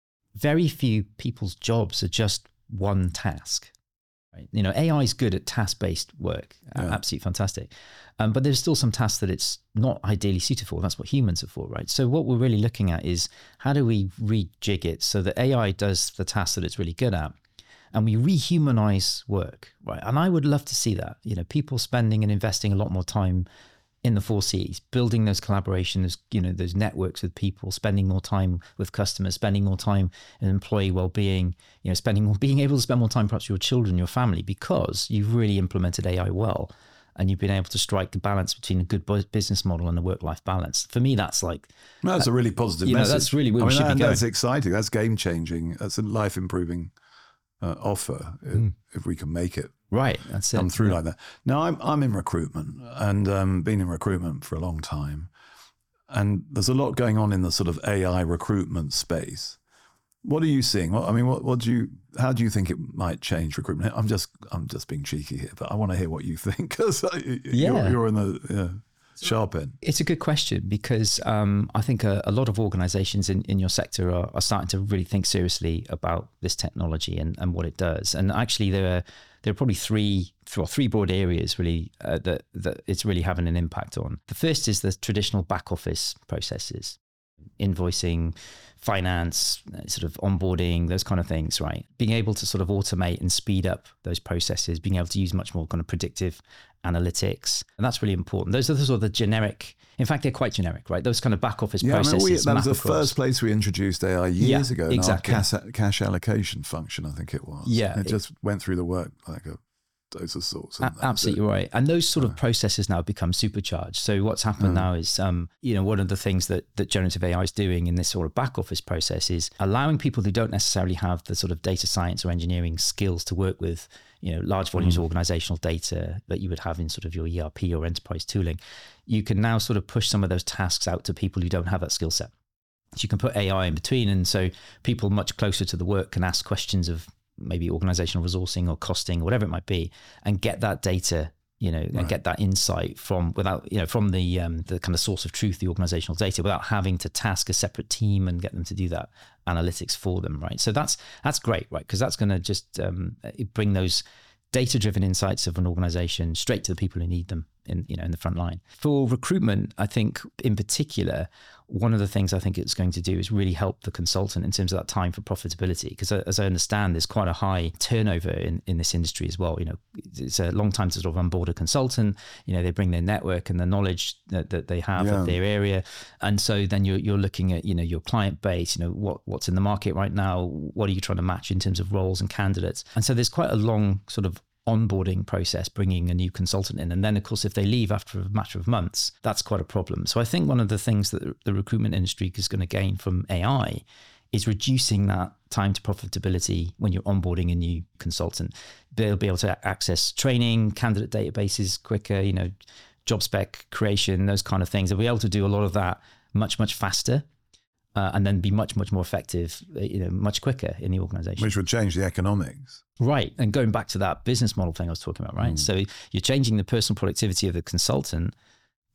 Very few people's jobs are just one task, right? You know, A I is good at task-based work, yeah. absolutely fantastic. Um, but there's still some tasks that it's not ideally suited for. That's what humans are for, right? So what we're really looking at is how do we rejig it so that A I does the tasks that it's really good at, and we rehumanize work, right? And I would love to see that, you know, people spending and investing a lot more time in the four C's, building those collaborations, you know, those networks with people, spending more time with customers, spending more time in employee well-being, you know, spending more, being able to spend more time perhaps with your children, your family, because you've really implemented A I well, and you've been able to strike the balance between a good business model and a work-life balance. For me, that's like... No, that's that, a really positive you know, message. That's really where I we mean, should that, be going. That's exciting. That's game-changing. That's a life-improving uh, offer mm. if, if we can make it. Right, that's it. Come through yeah. like that. Now, I'm I'm in recruitment and um, been in recruitment for a long time, and there's a lot going on in the sort of A I recruitment space. What are you seeing? What, I mean, what what do you? How do you think it might change recruitment? I'm just I'm just being cheeky here, but I want to hear what you think because yeah. you're, you're in the yeah, sharp end. It's a good question because um, I think a, a lot of organizations in, in your sector are, are starting to really think seriously about this technology and, and what it does. And actually, there are there are probably three, or three broad areas really uh, that, that it's really having an impact on. The first is the traditional back office processes, invoicing, finance, sort of onboarding, those kind of things, right? Being able to sort of automate and speed up those processes, being able to use much more kind of predictive analytics. And that's really important. Those are the sort of the generic, in fact, they're quite generic, right? Those kind of back office yeah, processes. I mean, we, that was the across. first place we introduced A I years yeah, ago. Exactly. Our cash, cash allocation function, I think it was. Yeah. And it, it just went through the work like a dose of sauce. A- absolutely right. And those sort of processes now become supercharged. So what's happened mm. now is, um, you know, one of the things that, that generative A I is doing in this sort of back office process is allowing people who don't necessarily have the sort of data science or engineering skills to work with, you know, large volumes mm. of organizational data that you would have in sort of your E R P or enterprise tooling. You can now sort of push some of those tasks out to people who don't have that skill set. So you can put A I in between. And so people much closer to the work can ask questions of maybe organizational resourcing or costing, whatever it might be, and get that data, you know, right. and get that insight from without, you know, from the um, the kind of source of truth, the organizational data, without having to task a separate team and get them to do that analytics for them, right? So that's that's great, right? Because that's going to just um, bring those data-driven insights of an organization straight to the people who need them in, you know, in the front line. For recruitment, I think in particular, one of the things I think it's going to do is really help the consultant in terms of that time for profitability. Because as I understand, there's quite a high turnover in, in this industry as well. You know, it's a long time to sort of onboard a consultant. You know, they bring their network and the knowledge that, that they have yeah. of their area. And so then you're, you're looking at, you know, your client base, you know, what, what's in the market right now? What are you trying to match in terms of roles and candidates? And so there's quite a long sort of onboarding process, bringing a new consultant in. And then, of course, if they leave after a matter of months, that's quite a problem. So I think one of the things that the recruitment industry is going to gain from A I is reducing that time to profitability when you're onboarding a new consultant. They'll be able to access training, candidate databases quicker, you know, job spec creation, those kind of things. They'll be able to do a lot of that much, much faster. Uh, and then be much, much more effective, you know, much quicker in the organization. Which would change the economics. Right. And going back to that business model thing I was talking about, right? Mm. So you're changing the personal productivity of the consultant,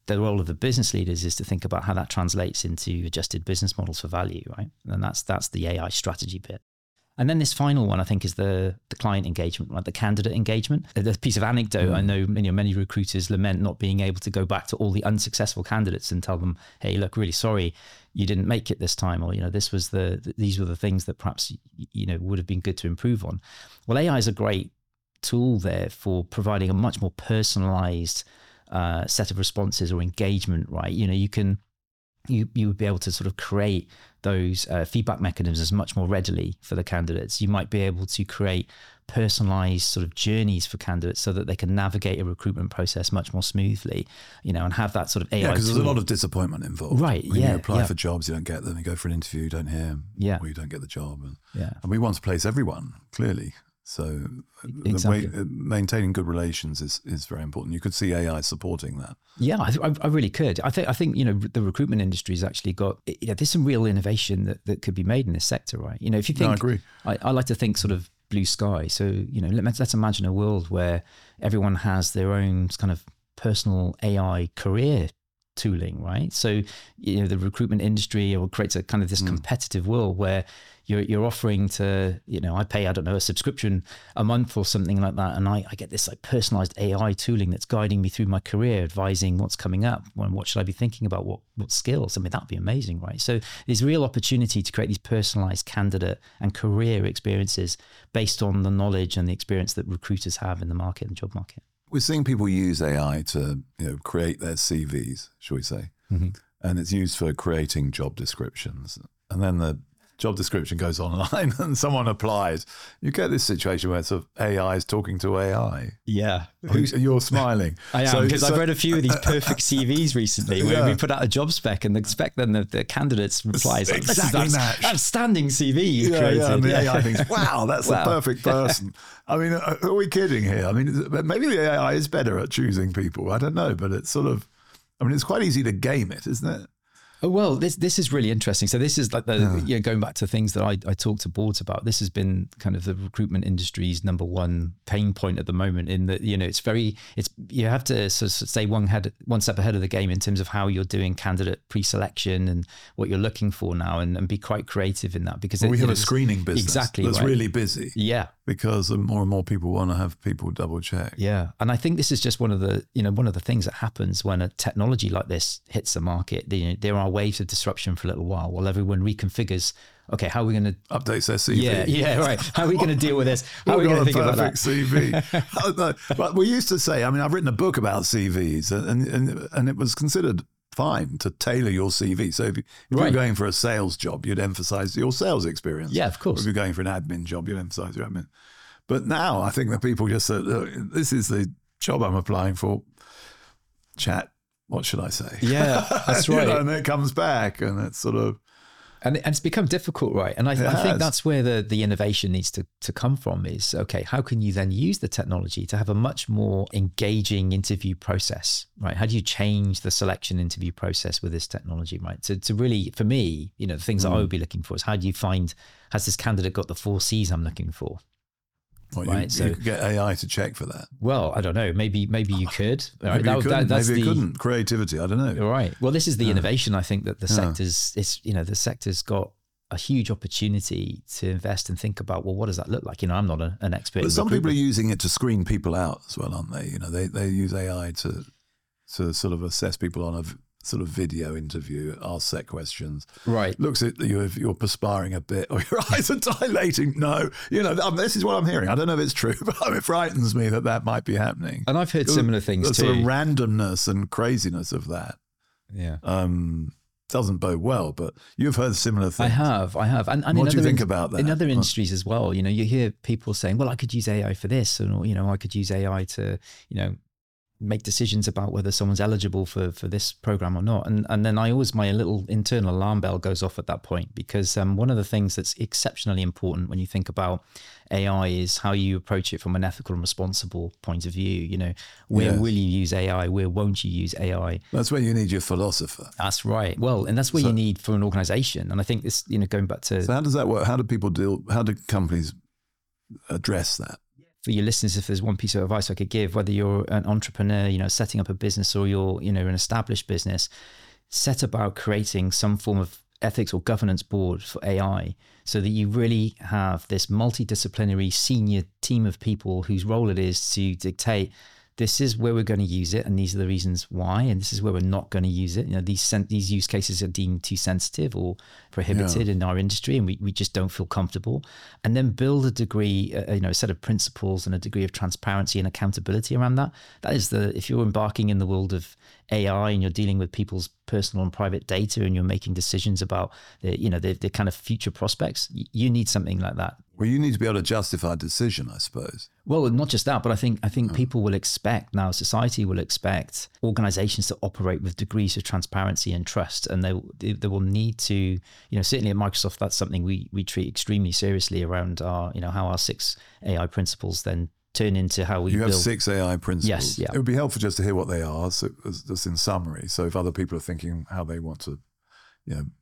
the role of the business leaders is to think about how that translates into adjusted business models for value, right? And that's that's the A I strategy bit. And then this final one, I think, is the the client engagement, right? The candidate engagement. The piece of anecdote, mm. I know many, many recruiters lament not being able to go back to all the unsuccessful candidates and tell them, hey, look, really sorry, you didn't make it this time, or, you know, this was the, these were the things that perhaps, you know, would have been good to improve on. Well, A I is a great tool there for providing a much more personalized uh, set of responses or engagement, right? You know, you can, you you would be able to sort of create those uh, feedback mechanisms much more readily for the candidates. You might be able to create personalized sort of journeys for candidates so that they can navigate a recruitment process much more smoothly, you know, and have that sort of A I. Yeah, because there's a lot of disappointment involved. Right, when yeah. you apply yeah. for jobs, you don't get them. You go for an interview, you don't hear, yeah. or you don't get the job. And, yeah. and we want to place everyone, clearly. So exactly. the way, maintaining good relations is, is very important. You could see A I supporting that. Yeah, I, I really could. I think, I think, you know, the recruitment industry has actually got, you know, there's some real innovation that, that could be made in this sector, right? You know, if you think, no, I agree. I, I like to think sort of blue sky. So, you know, let's, let's imagine a world where everyone has their own kind of personal A I career tooling, right? So, you know, the recruitment industry or creates a kind of this mm. competitive world where you're you're offering to, you know, I pay, I don't know, a subscription a month or something like that, and I, I get this like personalized A I tooling that's guiding me through my career, advising what's coming up, when what should I be thinking about, what what skills. I mean, that'd be amazing, right? So there's real opportunity to create these personalized candidate and career experiences based on the knowledge and the experience that recruiters have in the market and job market. We're seeing people use A I to, you know, create their C Vs, shall we say, mm-hmm. and it's used for creating job descriptions, and then the job description goes online and someone applies. You get this situation where sort of A I is talking to A I. Yeah. Who's, you're smiling. I am, because so, so, I've read a few of these perfect C Vs recently where yeah. we put out a job spec and the spec, then the, the candidate's replies like, exactly this is that outstanding C V you yeah, created. Yeah, and the yeah. A I thinks, wow, that's wow. the perfect person. I mean, are we kidding here? I mean, maybe the A I is better at choosing people. I don't know, but it's sort of, I mean, it's quite easy to game it, isn't it? Oh, well, this this is really interesting. So this is like the, yeah. you know, going back to things that I, I talk to boards about, this has been kind of the recruitment industry's number one pain point at the moment, in that, you know, it's very, it's, you have to sort of stay one head, one step ahead of the game in terms of how you're doing candidate pre-selection and what you're looking for now, and, and be quite creative in that, because well, it, we have know, a screening business exactly that's right. really busy. Yeah. Because more and more people want to have people double check. Yeah. And I think this is just one of the, you know, one of the things that happens when a technology like this hits the market. You know, there are waves of disruption for a little while while everyone reconfigures, okay, how are we going to update their C V? Yeah, yeah, right. How are we going to deal with this? How are we going to think about that? C V. But we used to say, I mean, I've written a book about C Vs, and and, and it was considered fine to tailor your C V. So if, you, if right. you're going for a sales job, you'd emphasize your sales experience. Yeah, of course. Or if you're going for an admin job, you'd emphasize your admin. But now I think that people just say, look, this is the job I'm applying for. Chat, what should I say? Yeah, that's right. You know, and it comes back, and it's sort of, And, and it's become difficult, right? And I, I think that's where the, the innovation needs to, to come from is, okay, how can you then use the technology to have a much more engaging interview process, right? How do you change the selection interview process with this technology, right? To, to really, for me, you know, the things mm. that I would be looking for is, how do you find, has this candidate got the four C's I'm looking for? Well, right, you, so you could get A I to check for that. Well, I don't know. Maybe, maybe you could. Maybe that, you couldn't. That, that's maybe the, it couldn't. Creativity. I don't know. Right. Well, this is the yeah. innovation. I think that the yeah. sector's, it's, you know, the sector's got a huge opportunity to invest and think about, well, what does that look like? You know, I'm not a, an expert. But in some recruitment. people are using it to screen people out as well, aren't they? You know, they they use A I to to sort of assess people on a sort of video interview, ask set questions. Right. Looks at you if you're perspiring a bit or your eyes are dilating. No, you know, this is what I'm hearing. I don't know if it's true, but it frightens me that that might be happening. And I've heard similar things the too. The sort of randomness and craziness of that. Yeah. Um, doesn't bode well, but you've heard similar things. I have, I have. And, and what do you think in, about that? In other industries as well, you know, you hear people saying, well, I could use A I for this, and, you know, I could use A I to, you know, make decisions about whether someone's eligible for, for this program or not. And and then I always, my little internal alarm bell goes off at that point, because um, one of the things that's exceptionally important when you think about A I is how you approach it from an ethical and responsible point of view. You know, where yes. will you use A I? Where won't you use A I? That's where you need your philosopher. That's right. Well, and that's what so, you need for an organization. And I think this, you know, going back to... So how does that work? How do people deal, how do companies address that? for your listeners, if there's one piece of advice I could give, whether you're an entrepreneur, you know, setting up a business, or you're, you know, an established business, set about creating some form of ethics or governance board for A I, so that you really have this multidisciplinary senior team of people whose role it is to dictate, this is where we're going to use it, and these are the reasons why, and this is where we're not going to use it. You know, these sen- these use cases are deemed too sensitive or prohibited yeah. in our industry, and we, we just don't feel comfortable. And then build a degree, uh, you know, a set of principles and a degree of transparency and accountability around that. That is the, if you're embarking in the world of A I and you're dealing with people's personal and private data, and you're making decisions about the, you know, the, the kind of future prospects, you need something like that. Well, you need to be able to justify a decision, I suppose. Well, not just that, but I think I think oh. people will expect now, society will expect organizations to operate with degrees of transparency and trust, and they they, they will need to, you know, certainly at Microsoft, that's something we we treat extremely seriously around our, you know, how our six A I principles then turn into how we you build. have six A I principles. Yes, yeah. It would be helpful just to hear what they are, so just in summary. So if other people are thinking how they want to, you know,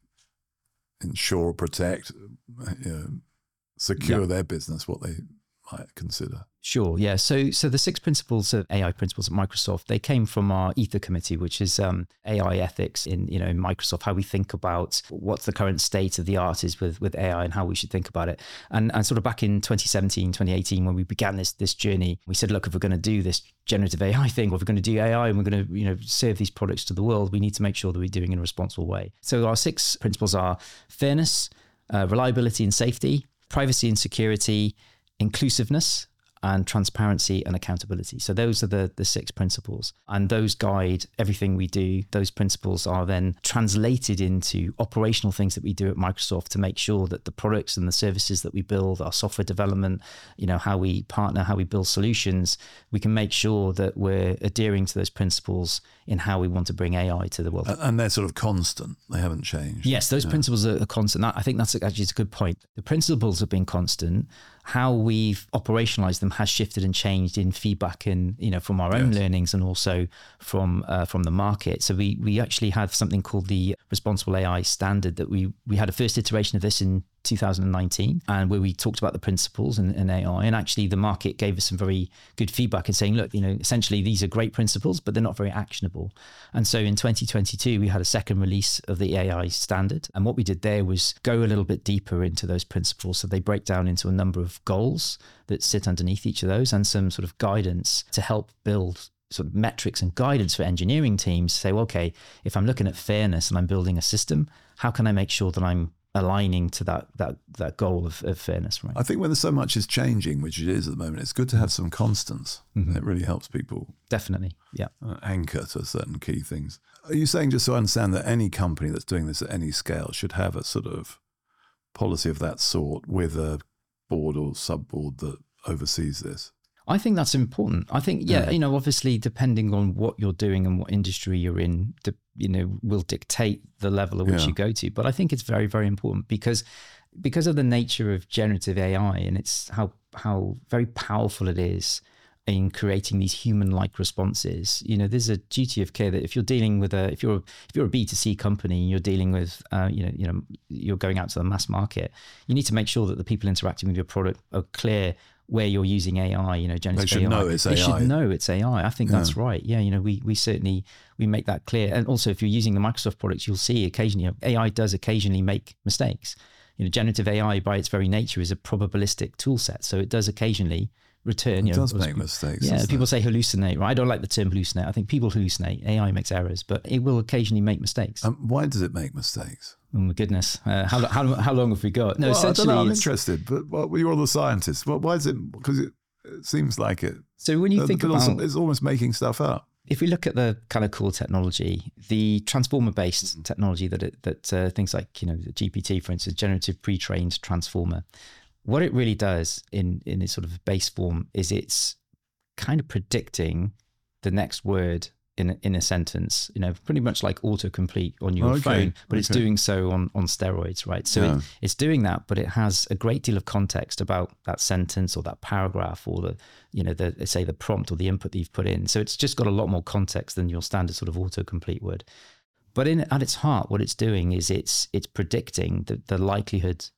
ensure or protect, you know, secure yeah. their business, what they might consider. Sure, yeah. So so the six principles of A I principles at Microsoft, they came from our Ether committee, which is um, A I ethics in, you know, in Microsoft, how we think about what the current state of the art is with, with A I and how we should think about it. And and sort of back in twenty seventeen, twenty eighteen, when we began this this journey, we said, look, if we're going to do this generative A I thing, or if we're going to do A I and we're going to, you know, serve these products to the world, we need to make sure that we're doing it in a responsible way. So our six principles are fairness, uh, reliability and safety, privacy and security, inclusiveness, and transparency and accountability. So those are the, the six principles, and those guide everything we do. Those principles are then translated into operational things that we do at Microsoft to make sure that the products and the services that we build, our software development, you know, how we partner, how we build solutions, we can make sure that we're adhering to those principles in how we want to bring A I to the world. And they're sort of constant. They haven't changed. Yes, those yeah. principles are constant. I think that's actually a good point. The principles have been constant. How we've operationalized them has shifted and changed in feedback and, you know, from our own yes. learnings and also from uh, from the market. So we we actually have something called the Responsible A I Standard that we we had a first iteration of this in two thousand nineteen, and where we talked about the principles in, in A I, and actually the market gave us some very good feedback in saying, look, you know, essentially these are great principles, but they're not very actionable. And so in twenty twenty-two, we had a second release of the A I standard. And what we did there was go a little bit deeper into those principles. So they break down into a number of goals that sit underneath each of those, and some sort of guidance to help build sort of metrics and guidance for engineering teams to say, well, okay, if I'm looking at fairness and I'm building a system, how can I make sure that I'm aligning to that that that goal of, of fairness, right? I think when there's so much is changing, which it is at the moment, it's good to have some constants. Mm-hmm. It really helps people. Definitely, yeah. Uh, anchor to certain key things. Are you saying, just so I understand, that any company that's doing this at any scale should have a sort of policy of that sort with a board or sub-board that oversees this? I think that's important. I think, yeah, yeah, you know, obviously depending on what you're doing and what industry you're in, the, you know, will dictate the level at which yeah. you go to. But I think it's very, very important because because of the nature of generative A I, and it's how how very powerful it is in creating these human-like responses. You know, there's a duty of care that if you're dealing with a if you're if you're a B two C company and you're dealing with uh, you know you know you're going out to the mass market, you need to make sure that the people interacting with your product are clear where you're using A I, you know, generative they should A I. know it's they A I. They should know it's A I. I think yeah. that's right. Yeah, you know, we we certainly, we make that clear. And also if you're using the Microsoft products, you'll see occasionally, you know, A I does occasionally make mistakes. You know, generative A I by its very nature is a probabilistic tool set. So it does occasionally return. It you know, does make mistakes. Yeah, people it? say hallucinate, right? I don't like the term hallucinate. I think people hallucinate. A I makes errors, but it will occasionally make mistakes. Um, why does it make mistakes? Oh my goodness. Uh, how, how, how long have we got? No, well, essentially I don't know, I'm it's, interested, but well, you're all the scientists. Well, why is it, because it, it seems like it. So when you think about, it's almost making stuff up. If we look at the kind of core technology, the transformer-based mm. technology that it, that uh, things like, you know, the G P T, for instance, generative pre-trained transformer, what it really does in in its sort of base form is it's kind of predicting the next word in in a sentence, you know, pretty much like autocomplete on your okay. phone, but okay. it's doing so on, on steroids, right? So yeah. it, it's doing that, but it has a great deal of context about that sentence or that paragraph or the, you know, the say the prompt or the input that you've put in. So it's just got a lot more context than your standard sort of autocomplete word. But in at its heart, what it's doing is it's it's predicting the, the likelihood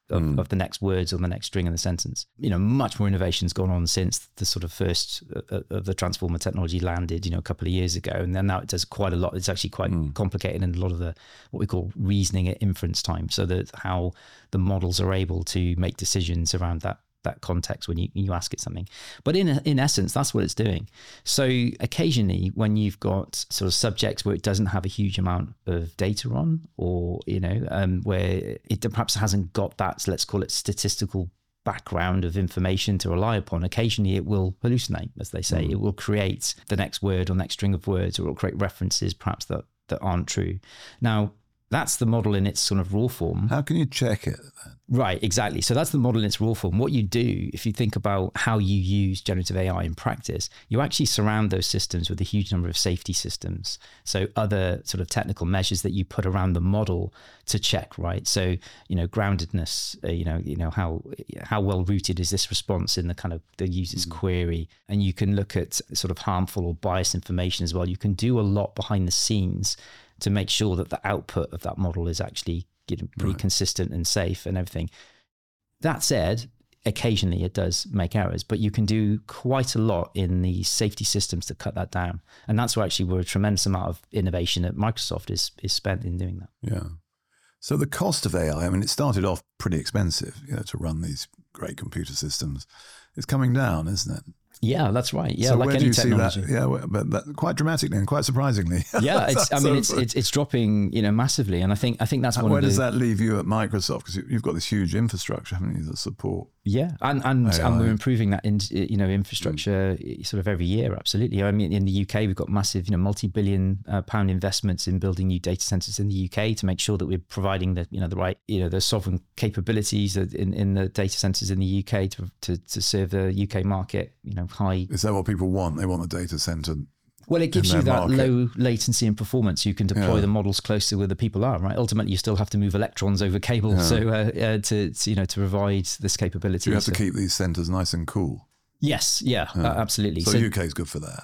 of, Mm. of the next words or the next string in the sentence. You know, much more innovation's gone on since the sort of first uh, of the transformer technology landed, you know, a couple of years ago. And then now it does quite a lot. It's actually quite Mm. complicated in a lot of the, what we call reasoning at inference time. So that how the models are able to make decisions around that that context when you, you ask it something. But in in essence, that's what it's doing. So occasionally when you've got sort of subjects where it doesn't have a huge amount of data on, or, you know, um, where it perhaps hasn't got that, so let's call it statistical background of information to rely upon, occasionally it will hallucinate, as they say. Mm. It will create the next word or next string of words, or it will create references perhaps that, that aren't true. Now, that's the model in its sort of raw form. How can you check it then? Right, exactly. So that's the model in its raw form. What you do, if you think about how you use generative A I in practice, you actually surround those systems with a huge number of safety systems. So other sort of technical measures that you put around the model to check, right? So, you know, groundedness, uh, you know, you know, how how well rooted is this response in the kind of the user's mm. query? And you can look at sort of harmful or biased information as well. You can do a lot behind the scenes to make sure that the output of that model is actually getting pretty right. consistent and safe and everything. That said, occasionally it does make errors, but you can do quite a lot in the safety systems to cut that down. And that's where actually where a tremendous amount of innovation at Microsoft is is spent in doing that. Yeah. So the cost of A I, I mean, it started off pretty expensive, you know, to run these great computer systems. It's coming down, isn't it? Yeah, that's right. Yeah, so like where any do you technology. See that? Yeah, but that, quite dramatically and quite surprisingly. Yeah, it's, I mean, it's, it's it's dropping, you know, massively, and I think I think that's one. Where of the, does that leave you at Microsoft? Because you've got this huge infrastructure, haven't you, that support? Yeah, and and, and we're improving that in, you know, infrastructure mm. sort of every year. Absolutely. I mean, in the U K, we've got massive, you know, multi-billion uh, pound investments in building new data centers in the U K to make sure that we're providing the, you know, the right, you know, the sovereign capabilities in, in the data centers in the U K to, to to serve the U K market. You know, high. Is that what people want? They want the data center. Well, it gives you that market. low latency and performance. You can deploy yeah. the models close to where the people are, right? Ultimately, you still have to move electrons over cable, yeah. so uh, uh, to, to you know to provide this capability. So you have so. to keep these centers nice and cool. Yes, yeah, yeah. Uh, absolutely. So, so U K is good for that.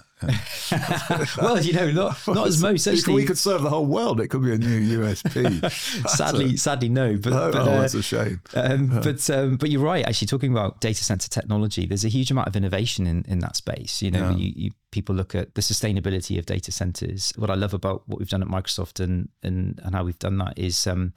Yeah. Well, you know, not not as most. Actually, we could serve the whole world. It could be a new U S P. sadly, a, sadly, no. But, oh, but oh uh, that's a shame. Um, yeah. But um, but you're right. Actually, talking about data center technology, there's a huge amount of innovation in, in that space. You know, yeah. you, you, people look at the sustainability of data centers. What I love about what we've done at Microsoft and and and how we've done that is. Um,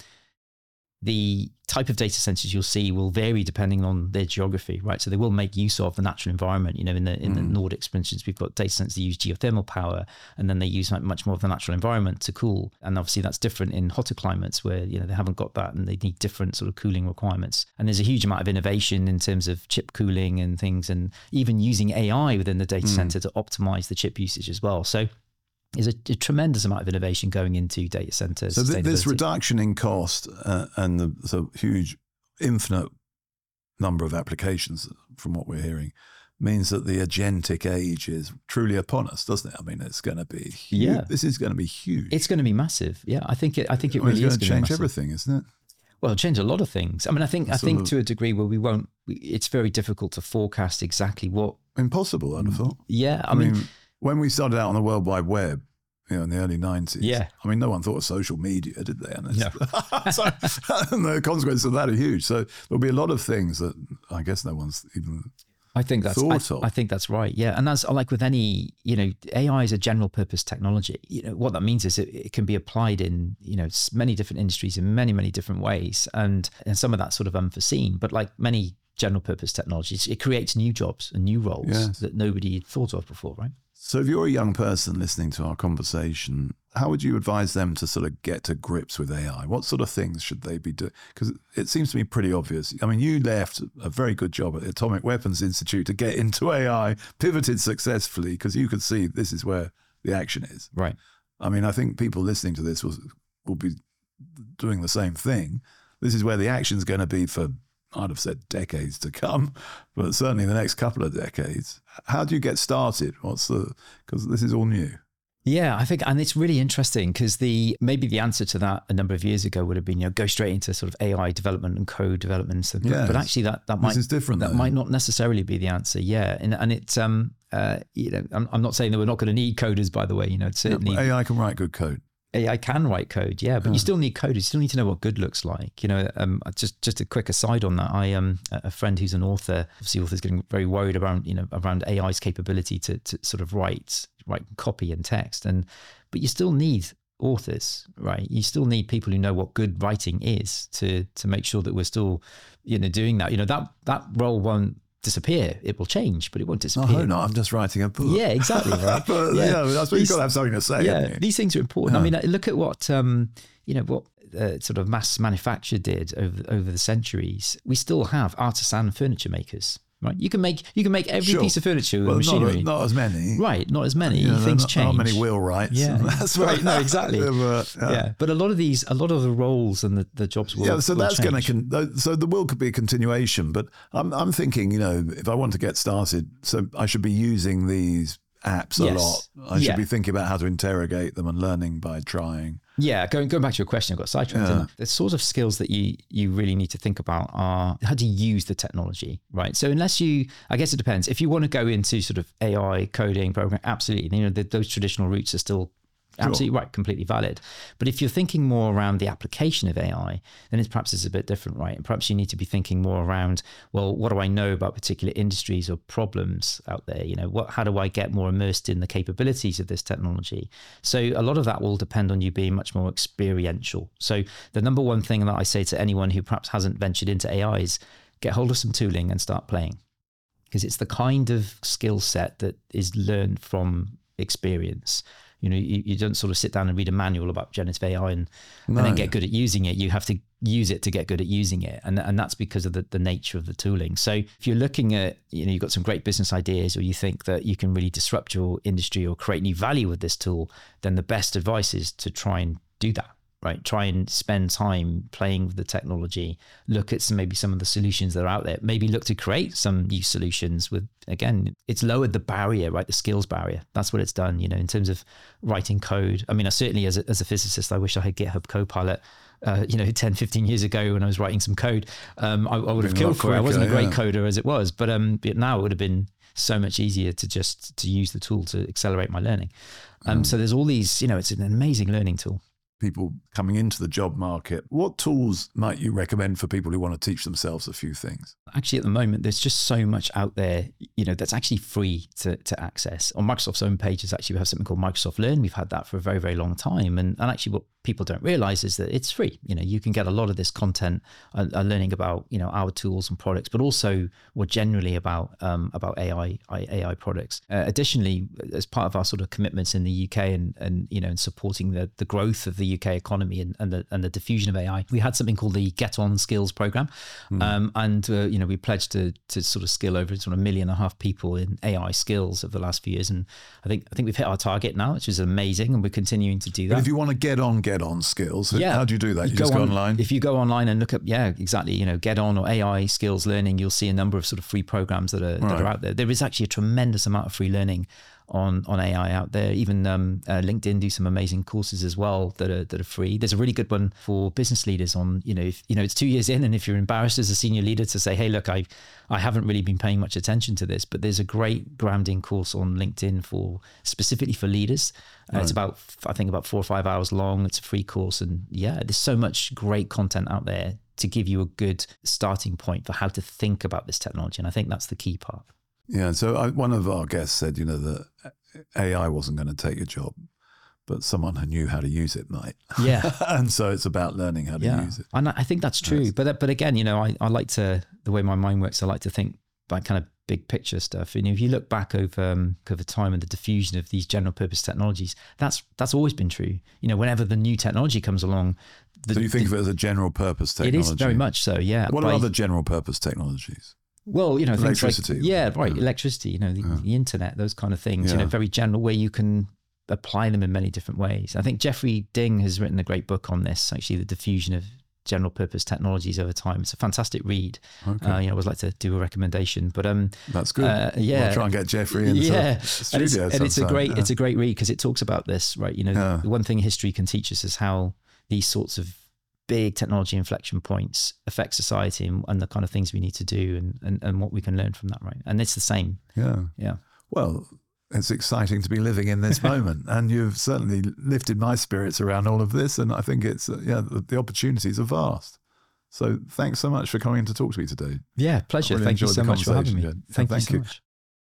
the type of data centers you'll see will vary depending on their geography, right? So they will make use of the natural environment. You know, in the in mm. the Nordics, for instance, we've got data centers that use geothermal power, and then they use much more of the natural environment to cool. And obviously that's different in hotter climates where, you know, they haven't got that and they need different sort of cooling requirements. And there's a huge amount of innovation in terms of chip cooling and things, and even using A I within the data mm. center to optimize the chip usage as well. So there's a, a tremendous amount of innovation going into data centers. So th- this reduction in cost uh, and the so huge, infinite number of applications, from what we're hearing, means that the agentic age is truly upon us, doesn't it? I mean, it's going to be huge. Yeah. This is going to be huge. It's going to be massive. Yeah, I think it. I think it I mean, really it's is going to change everything, isn't it? Well, it'll change a lot of things. I mean, I think sort I think of, to a degree where we won't. It's very difficult to forecast exactly what. Impossible, I'd have thought. Yeah, I, I mean, mean, when we started out on the World Wide Web, you know, in the early nineties. Yeah. I mean, no one thought of social media, did they? And no. so, and the consequences of that are huge. So there'll be a lot of things that I guess no one's even I think that's thought I, of. I think that's right. Yeah. And that's like with any, you know, A I is a general purpose technology. You know, what that means is it, it can be applied in, you know, many different industries in many, many different ways. And, and some of that's sort of unforeseen, but like many general purpose technologies, it creates new jobs and new roles yes. that nobody had thought of before, right? So if you're a young person listening to our conversation, how would you advise them to sort of get to grips with A I? What sort of things should they be doing? Because it seems to me pretty obvious. I mean, you left a very good job at the Atomic Weapons Institute to get into A I, pivoted successfully because you could see this is where the action is. Right. I mean, I think people listening to this will, will be doing the same thing. This is where the action's going to be for, I'd have said decades to come, but certainly the next couple of decades. How do you get started? What's the, because this is all new. Yeah, I think, and it's really interesting because the maybe the answer to that a number of years ago would have been, you know, go straight into sort of A I development and code development. So, yes. But actually, that that might this is different. That though. might not necessarily be the answer. Yeah, and and it's um uh you know I'm, I'm not saying that we're not going to need coders, by the way. You know, it's certainly yeah, A I can write good code. A I can write code, yeah, but Yeah. you still need code. You still need to know what good looks like. You know, um, just just a quick aside on that. I um a friend who's an author, obviously authors getting very worried around you know around A I's capability to to sort of write write copy and text, and but you still need authors, right? You still need people who know what good writing is to to make sure that we're still you know doing that. You know that that role won't disappear. It will change, but it won't disappear. Oh, no, I'm just writing a book. Yeah, exactly. Right. But, yeah, yeah, that's what you've got to have something to say. Yeah, haven't you? these things are important. Yeah. I mean, look at what um, you know what uh, sort of mass manufacture did over over the centuries. We still have artisan furniture makers. Right, you can make you can make every Sure. piece of furniture with Well, machinery. not, not as many. Right, not as many. You know, Things not, change. Not many wheelwrights. Yeah, That's right. No, exactly. But, yeah. yeah. but a lot of these, a lot of the roles and the, the jobs will. Yeah, so will that's going to change. con- so the will could be a continuation. But I'm I'm thinking, you know, if I want to get started, so I should be using these apps a Yes. lot. I should Yeah. be thinking about how to interrogate them and learning by trying. Yeah, going going back to your question, I got sidetracked. Yeah. didn't I? The sort of skills that you you really need to think about are how to use the technology, right? So unless you, I guess it depends. If you want to go into sort of A I coding, program, absolutely, you know, the, those traditional routes are still absolutely right, completely valid. But if you're thinking more around the application of A I, then it's perhaps it's a bit different, right? And perhaps you need to be thinking more around, well, what do I know about particular industries or problems out there? You know, what, how do I get more immersed in the capabilities of this technology? So a lot of that will depend on you being much more experiential. So the number one thing that I say to anyone who perhaps hasn't ventured into A I is get hold of some tooling and start playing, because it's the kind of skill set that is learned from experience. You know, you, you don't sort of sit down and read a manual about generative A I and, No. and then get good at using it. You have to use it to get good at using it. And, and that's because of the, the nature of the tooling. So if you're looking at, you know, you've got some great business ideas, or you think that you can really disrupt your industry or create new value with this tool, then the best advice is to try and do that. Right, try and spend time playing with the technology. Look at some maybe some of the solutions that are out there. Maybe look to create some new solutions. With again, it's lowered the barrier, right? The skills barrier. That's what it's done. You know, in terms of writing code. I mean, I certainly as a, as a physicist, I wish I had GitHub Copilot. Uh, you know, ten, fifteen years ago when I was writing some code, um, I, I would have Been a lot killed for it. I quicker, wasn't a great yeah. coder as it was, but um, but now it would have been so much easier to just to use the tool to accelerate my learning. Um, Mm. So there's all these. You know, it's an amazing learning tool. People coming into the job market, what tools might you recommend for people who want to teach themselves a few things? Actually, at the moment, there's just so much out there, you know, that's actually free to, to access. On Microsoft's own pages, actually, we have something called Microsoft Learn. We've had that for a very, very long time. And, and actually, what people don't realize is that it's free. You know, you can get a lot of this content and uh, learning about, you know, our tools and products, but also more generally about um, about A I A I products. Uh, additionally, as part of our sort of commitments in the U K and and you know, and supporting the the growth of the U K economy and, and the and the diffusion of A I, we had something called the Get On Skills program, mm. um, and uh, you know, we pledged to to sort of skill over sort of a million and a half people in A I skills over the last few years, and I think I think we've hit our target now, which is amazing, and we're continuing to do that. But if you want to get on, get on skills, yeah. how do you do that? You, you just go on, online? If you go online and look up, yeah, exactly, you know, Get On or A I skills learning, you'll see a number of sort of free programs that are Right. that are out there. There is actually a tremendous amount of free learning on on A I out there. Even um, uh, LinkedIn do some amazing courses as well that are that are free. There's a really good one for business leaders on, you know, if you know it's two years in, and if you're embarrassed as a senior leader to say, hey, look, I I haven't really been paying much attention to this, but there's a great grounding course on LinkedIn for specifically for leaders. Uh, Right. It's about I think about four or five hours long. It's a free course, and yeah, there's so much great content out there to give you a good starting point for how to think about this technology, and I think that's the key part. Yeah, so I, one of our guests said, you know, that A I wasn't going to take your job, but someone who knew how to use it might. Yeah. And so it's about learning how to Yeah, use it. and I think that's true. Yes. But but again, you know, I, I like to, the way my mind works, I like to think like kind of big picture stuff. And if you look back over um, over time and the diffusion of these general purpose technologies, that's that's always been true. You know, whenever the new technology comes along, the, So you think the, of it as a general purpose technology? it is very much so. Yeah. What By- are other general purpose technologies? Well, you know, things Electricity. like, yeah, right, Yeah. electricity, you know, the, Yeah. the internet, those kind of things, you Yeah. know, very general, where you can apply them in many different ways. I think Jeffrey Ding has written a great book on this, actually, the diffusion of general purpose technologies over time. It's a fantastic read. Okay. Uh, you know, I always like to do a recommendation, but um, That's good. uh, yeah, I'll try and get Jeffrey into yeah, the and studio it's, and it's a sometime. great, Yeah. it's a great read because it talks about this, right? You know, Yeah. the one thing history can teach us is how these sorts of big technology inflection points affect society and, and the kind of things we need to do and, and, and what we can learn from that, right? And it's the same. Yeah. Yeah. Well, it's exciting to be living in this moment. And you've certainly lifted my spirits around all of this. And I think it's, uh, yeah, the, the opportunities are vast. So thanks so much for coming in to talk to me today. Yeah, pleasure. Really Thank you so much for having me. Jed. Thank, Thank you so you. much.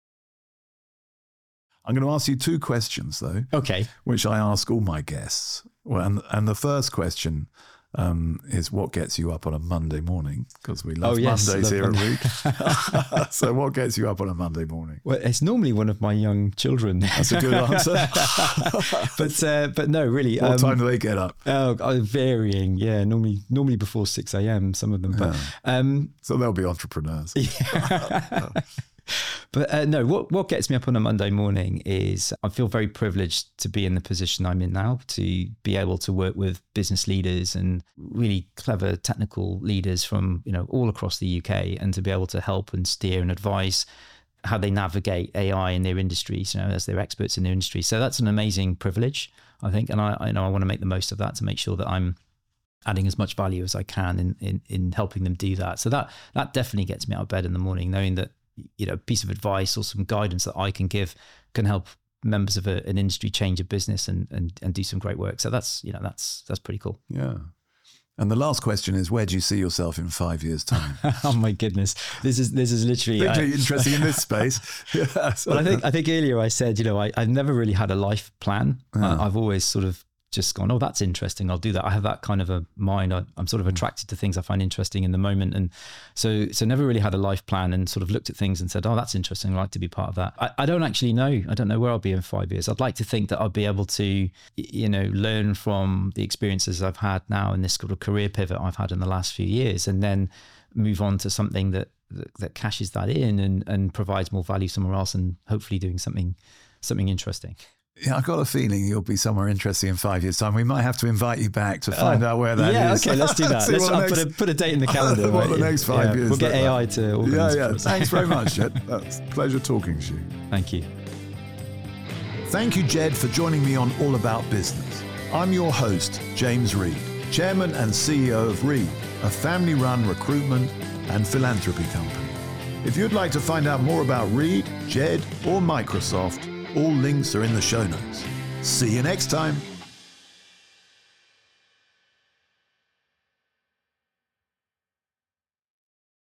I'm going to ask you two questions, though. Okay. Which I ask all my guests. Well, and, and the first question um, is what gets you up on a Monday morning? Because we love oh, yes, Mondays love here Monday. at Reed. So what gets you up on a Monday morning? Well, it's normally one of my young children. That's a good answer. but uh, but no, really. What um, time do they get up? Oh, uh, varying. Yeah, normally normally before six a.m. some of them. But Yeah. um, So they'll be entrepreneurs. Yeah. But uh, no, what, what gets me up on a Monday morning is I feel very privileged to be in the position I'm in now, to be able to work with business leaders and really clever technical leaders from, you know, all across the U K, and to be able to help and steer and advise how they navigate A I in their industries, you know, as they're experts in their industry. So that's an amazing privilege, I think. And I, I know I want to make the most of that to make sure that I'm adding as much value as I can in, in, in helping them do that. So that, that definitely gets me out of bed in the morning, knowing that, you know, a piece of advice or some guidance that I can give can help members of a, an industry change a business and, and and do some great work. So that's, you know, that's that's pretty cool. Yeah. And the last question is, where do you see yourself in five years' time? Oh my goodness, this is this is literally particularly I, interesting in this space. Yeah, so. Well, I think I think earlier I said, you know, I, I've never really had a life plan. Yeah. I, I've always sort of just gone, oh, that's interesting, I'll do that. I have that kind of a mind. I, I'm sort of attracted to things I find interesting in the moment. And so so never really had a life plan, and sort of looked at things and said, oh, that's interesting, I'd like to be part of that. I, I don't actually know. I don't know where I'll be in five years. I'd like to think that I'll be able to, you know, learn from the experiences I've had now in this sort of career pivot I've had in the last few years, and then move on to something that that, that cashes that in and, and provides more value somewhere else, and hopefully doing something something interesting. Yeah, I've got a feeling you'll be somewhere interesting in five years' time. We might have to invite you back to find oh, out where that yeah, is. Yeah, okay, let's do that. Let's I'll next, put, a, put a date in the calendar. What right? the next five yeah, years. We'll get A I to organise. Yeah, yeah. Thanks very much, Jed. That's a pleasure talking to you. Thank you. Thank you, Jed, for joining me on All About Business. I'm your host, James Reed, Chairman and C E O of Reed, a family-run recruitment and philanthropy company. If you'd like to find out more about Reed, Jed, or Microsoft, all links are in the show notes. See you next time.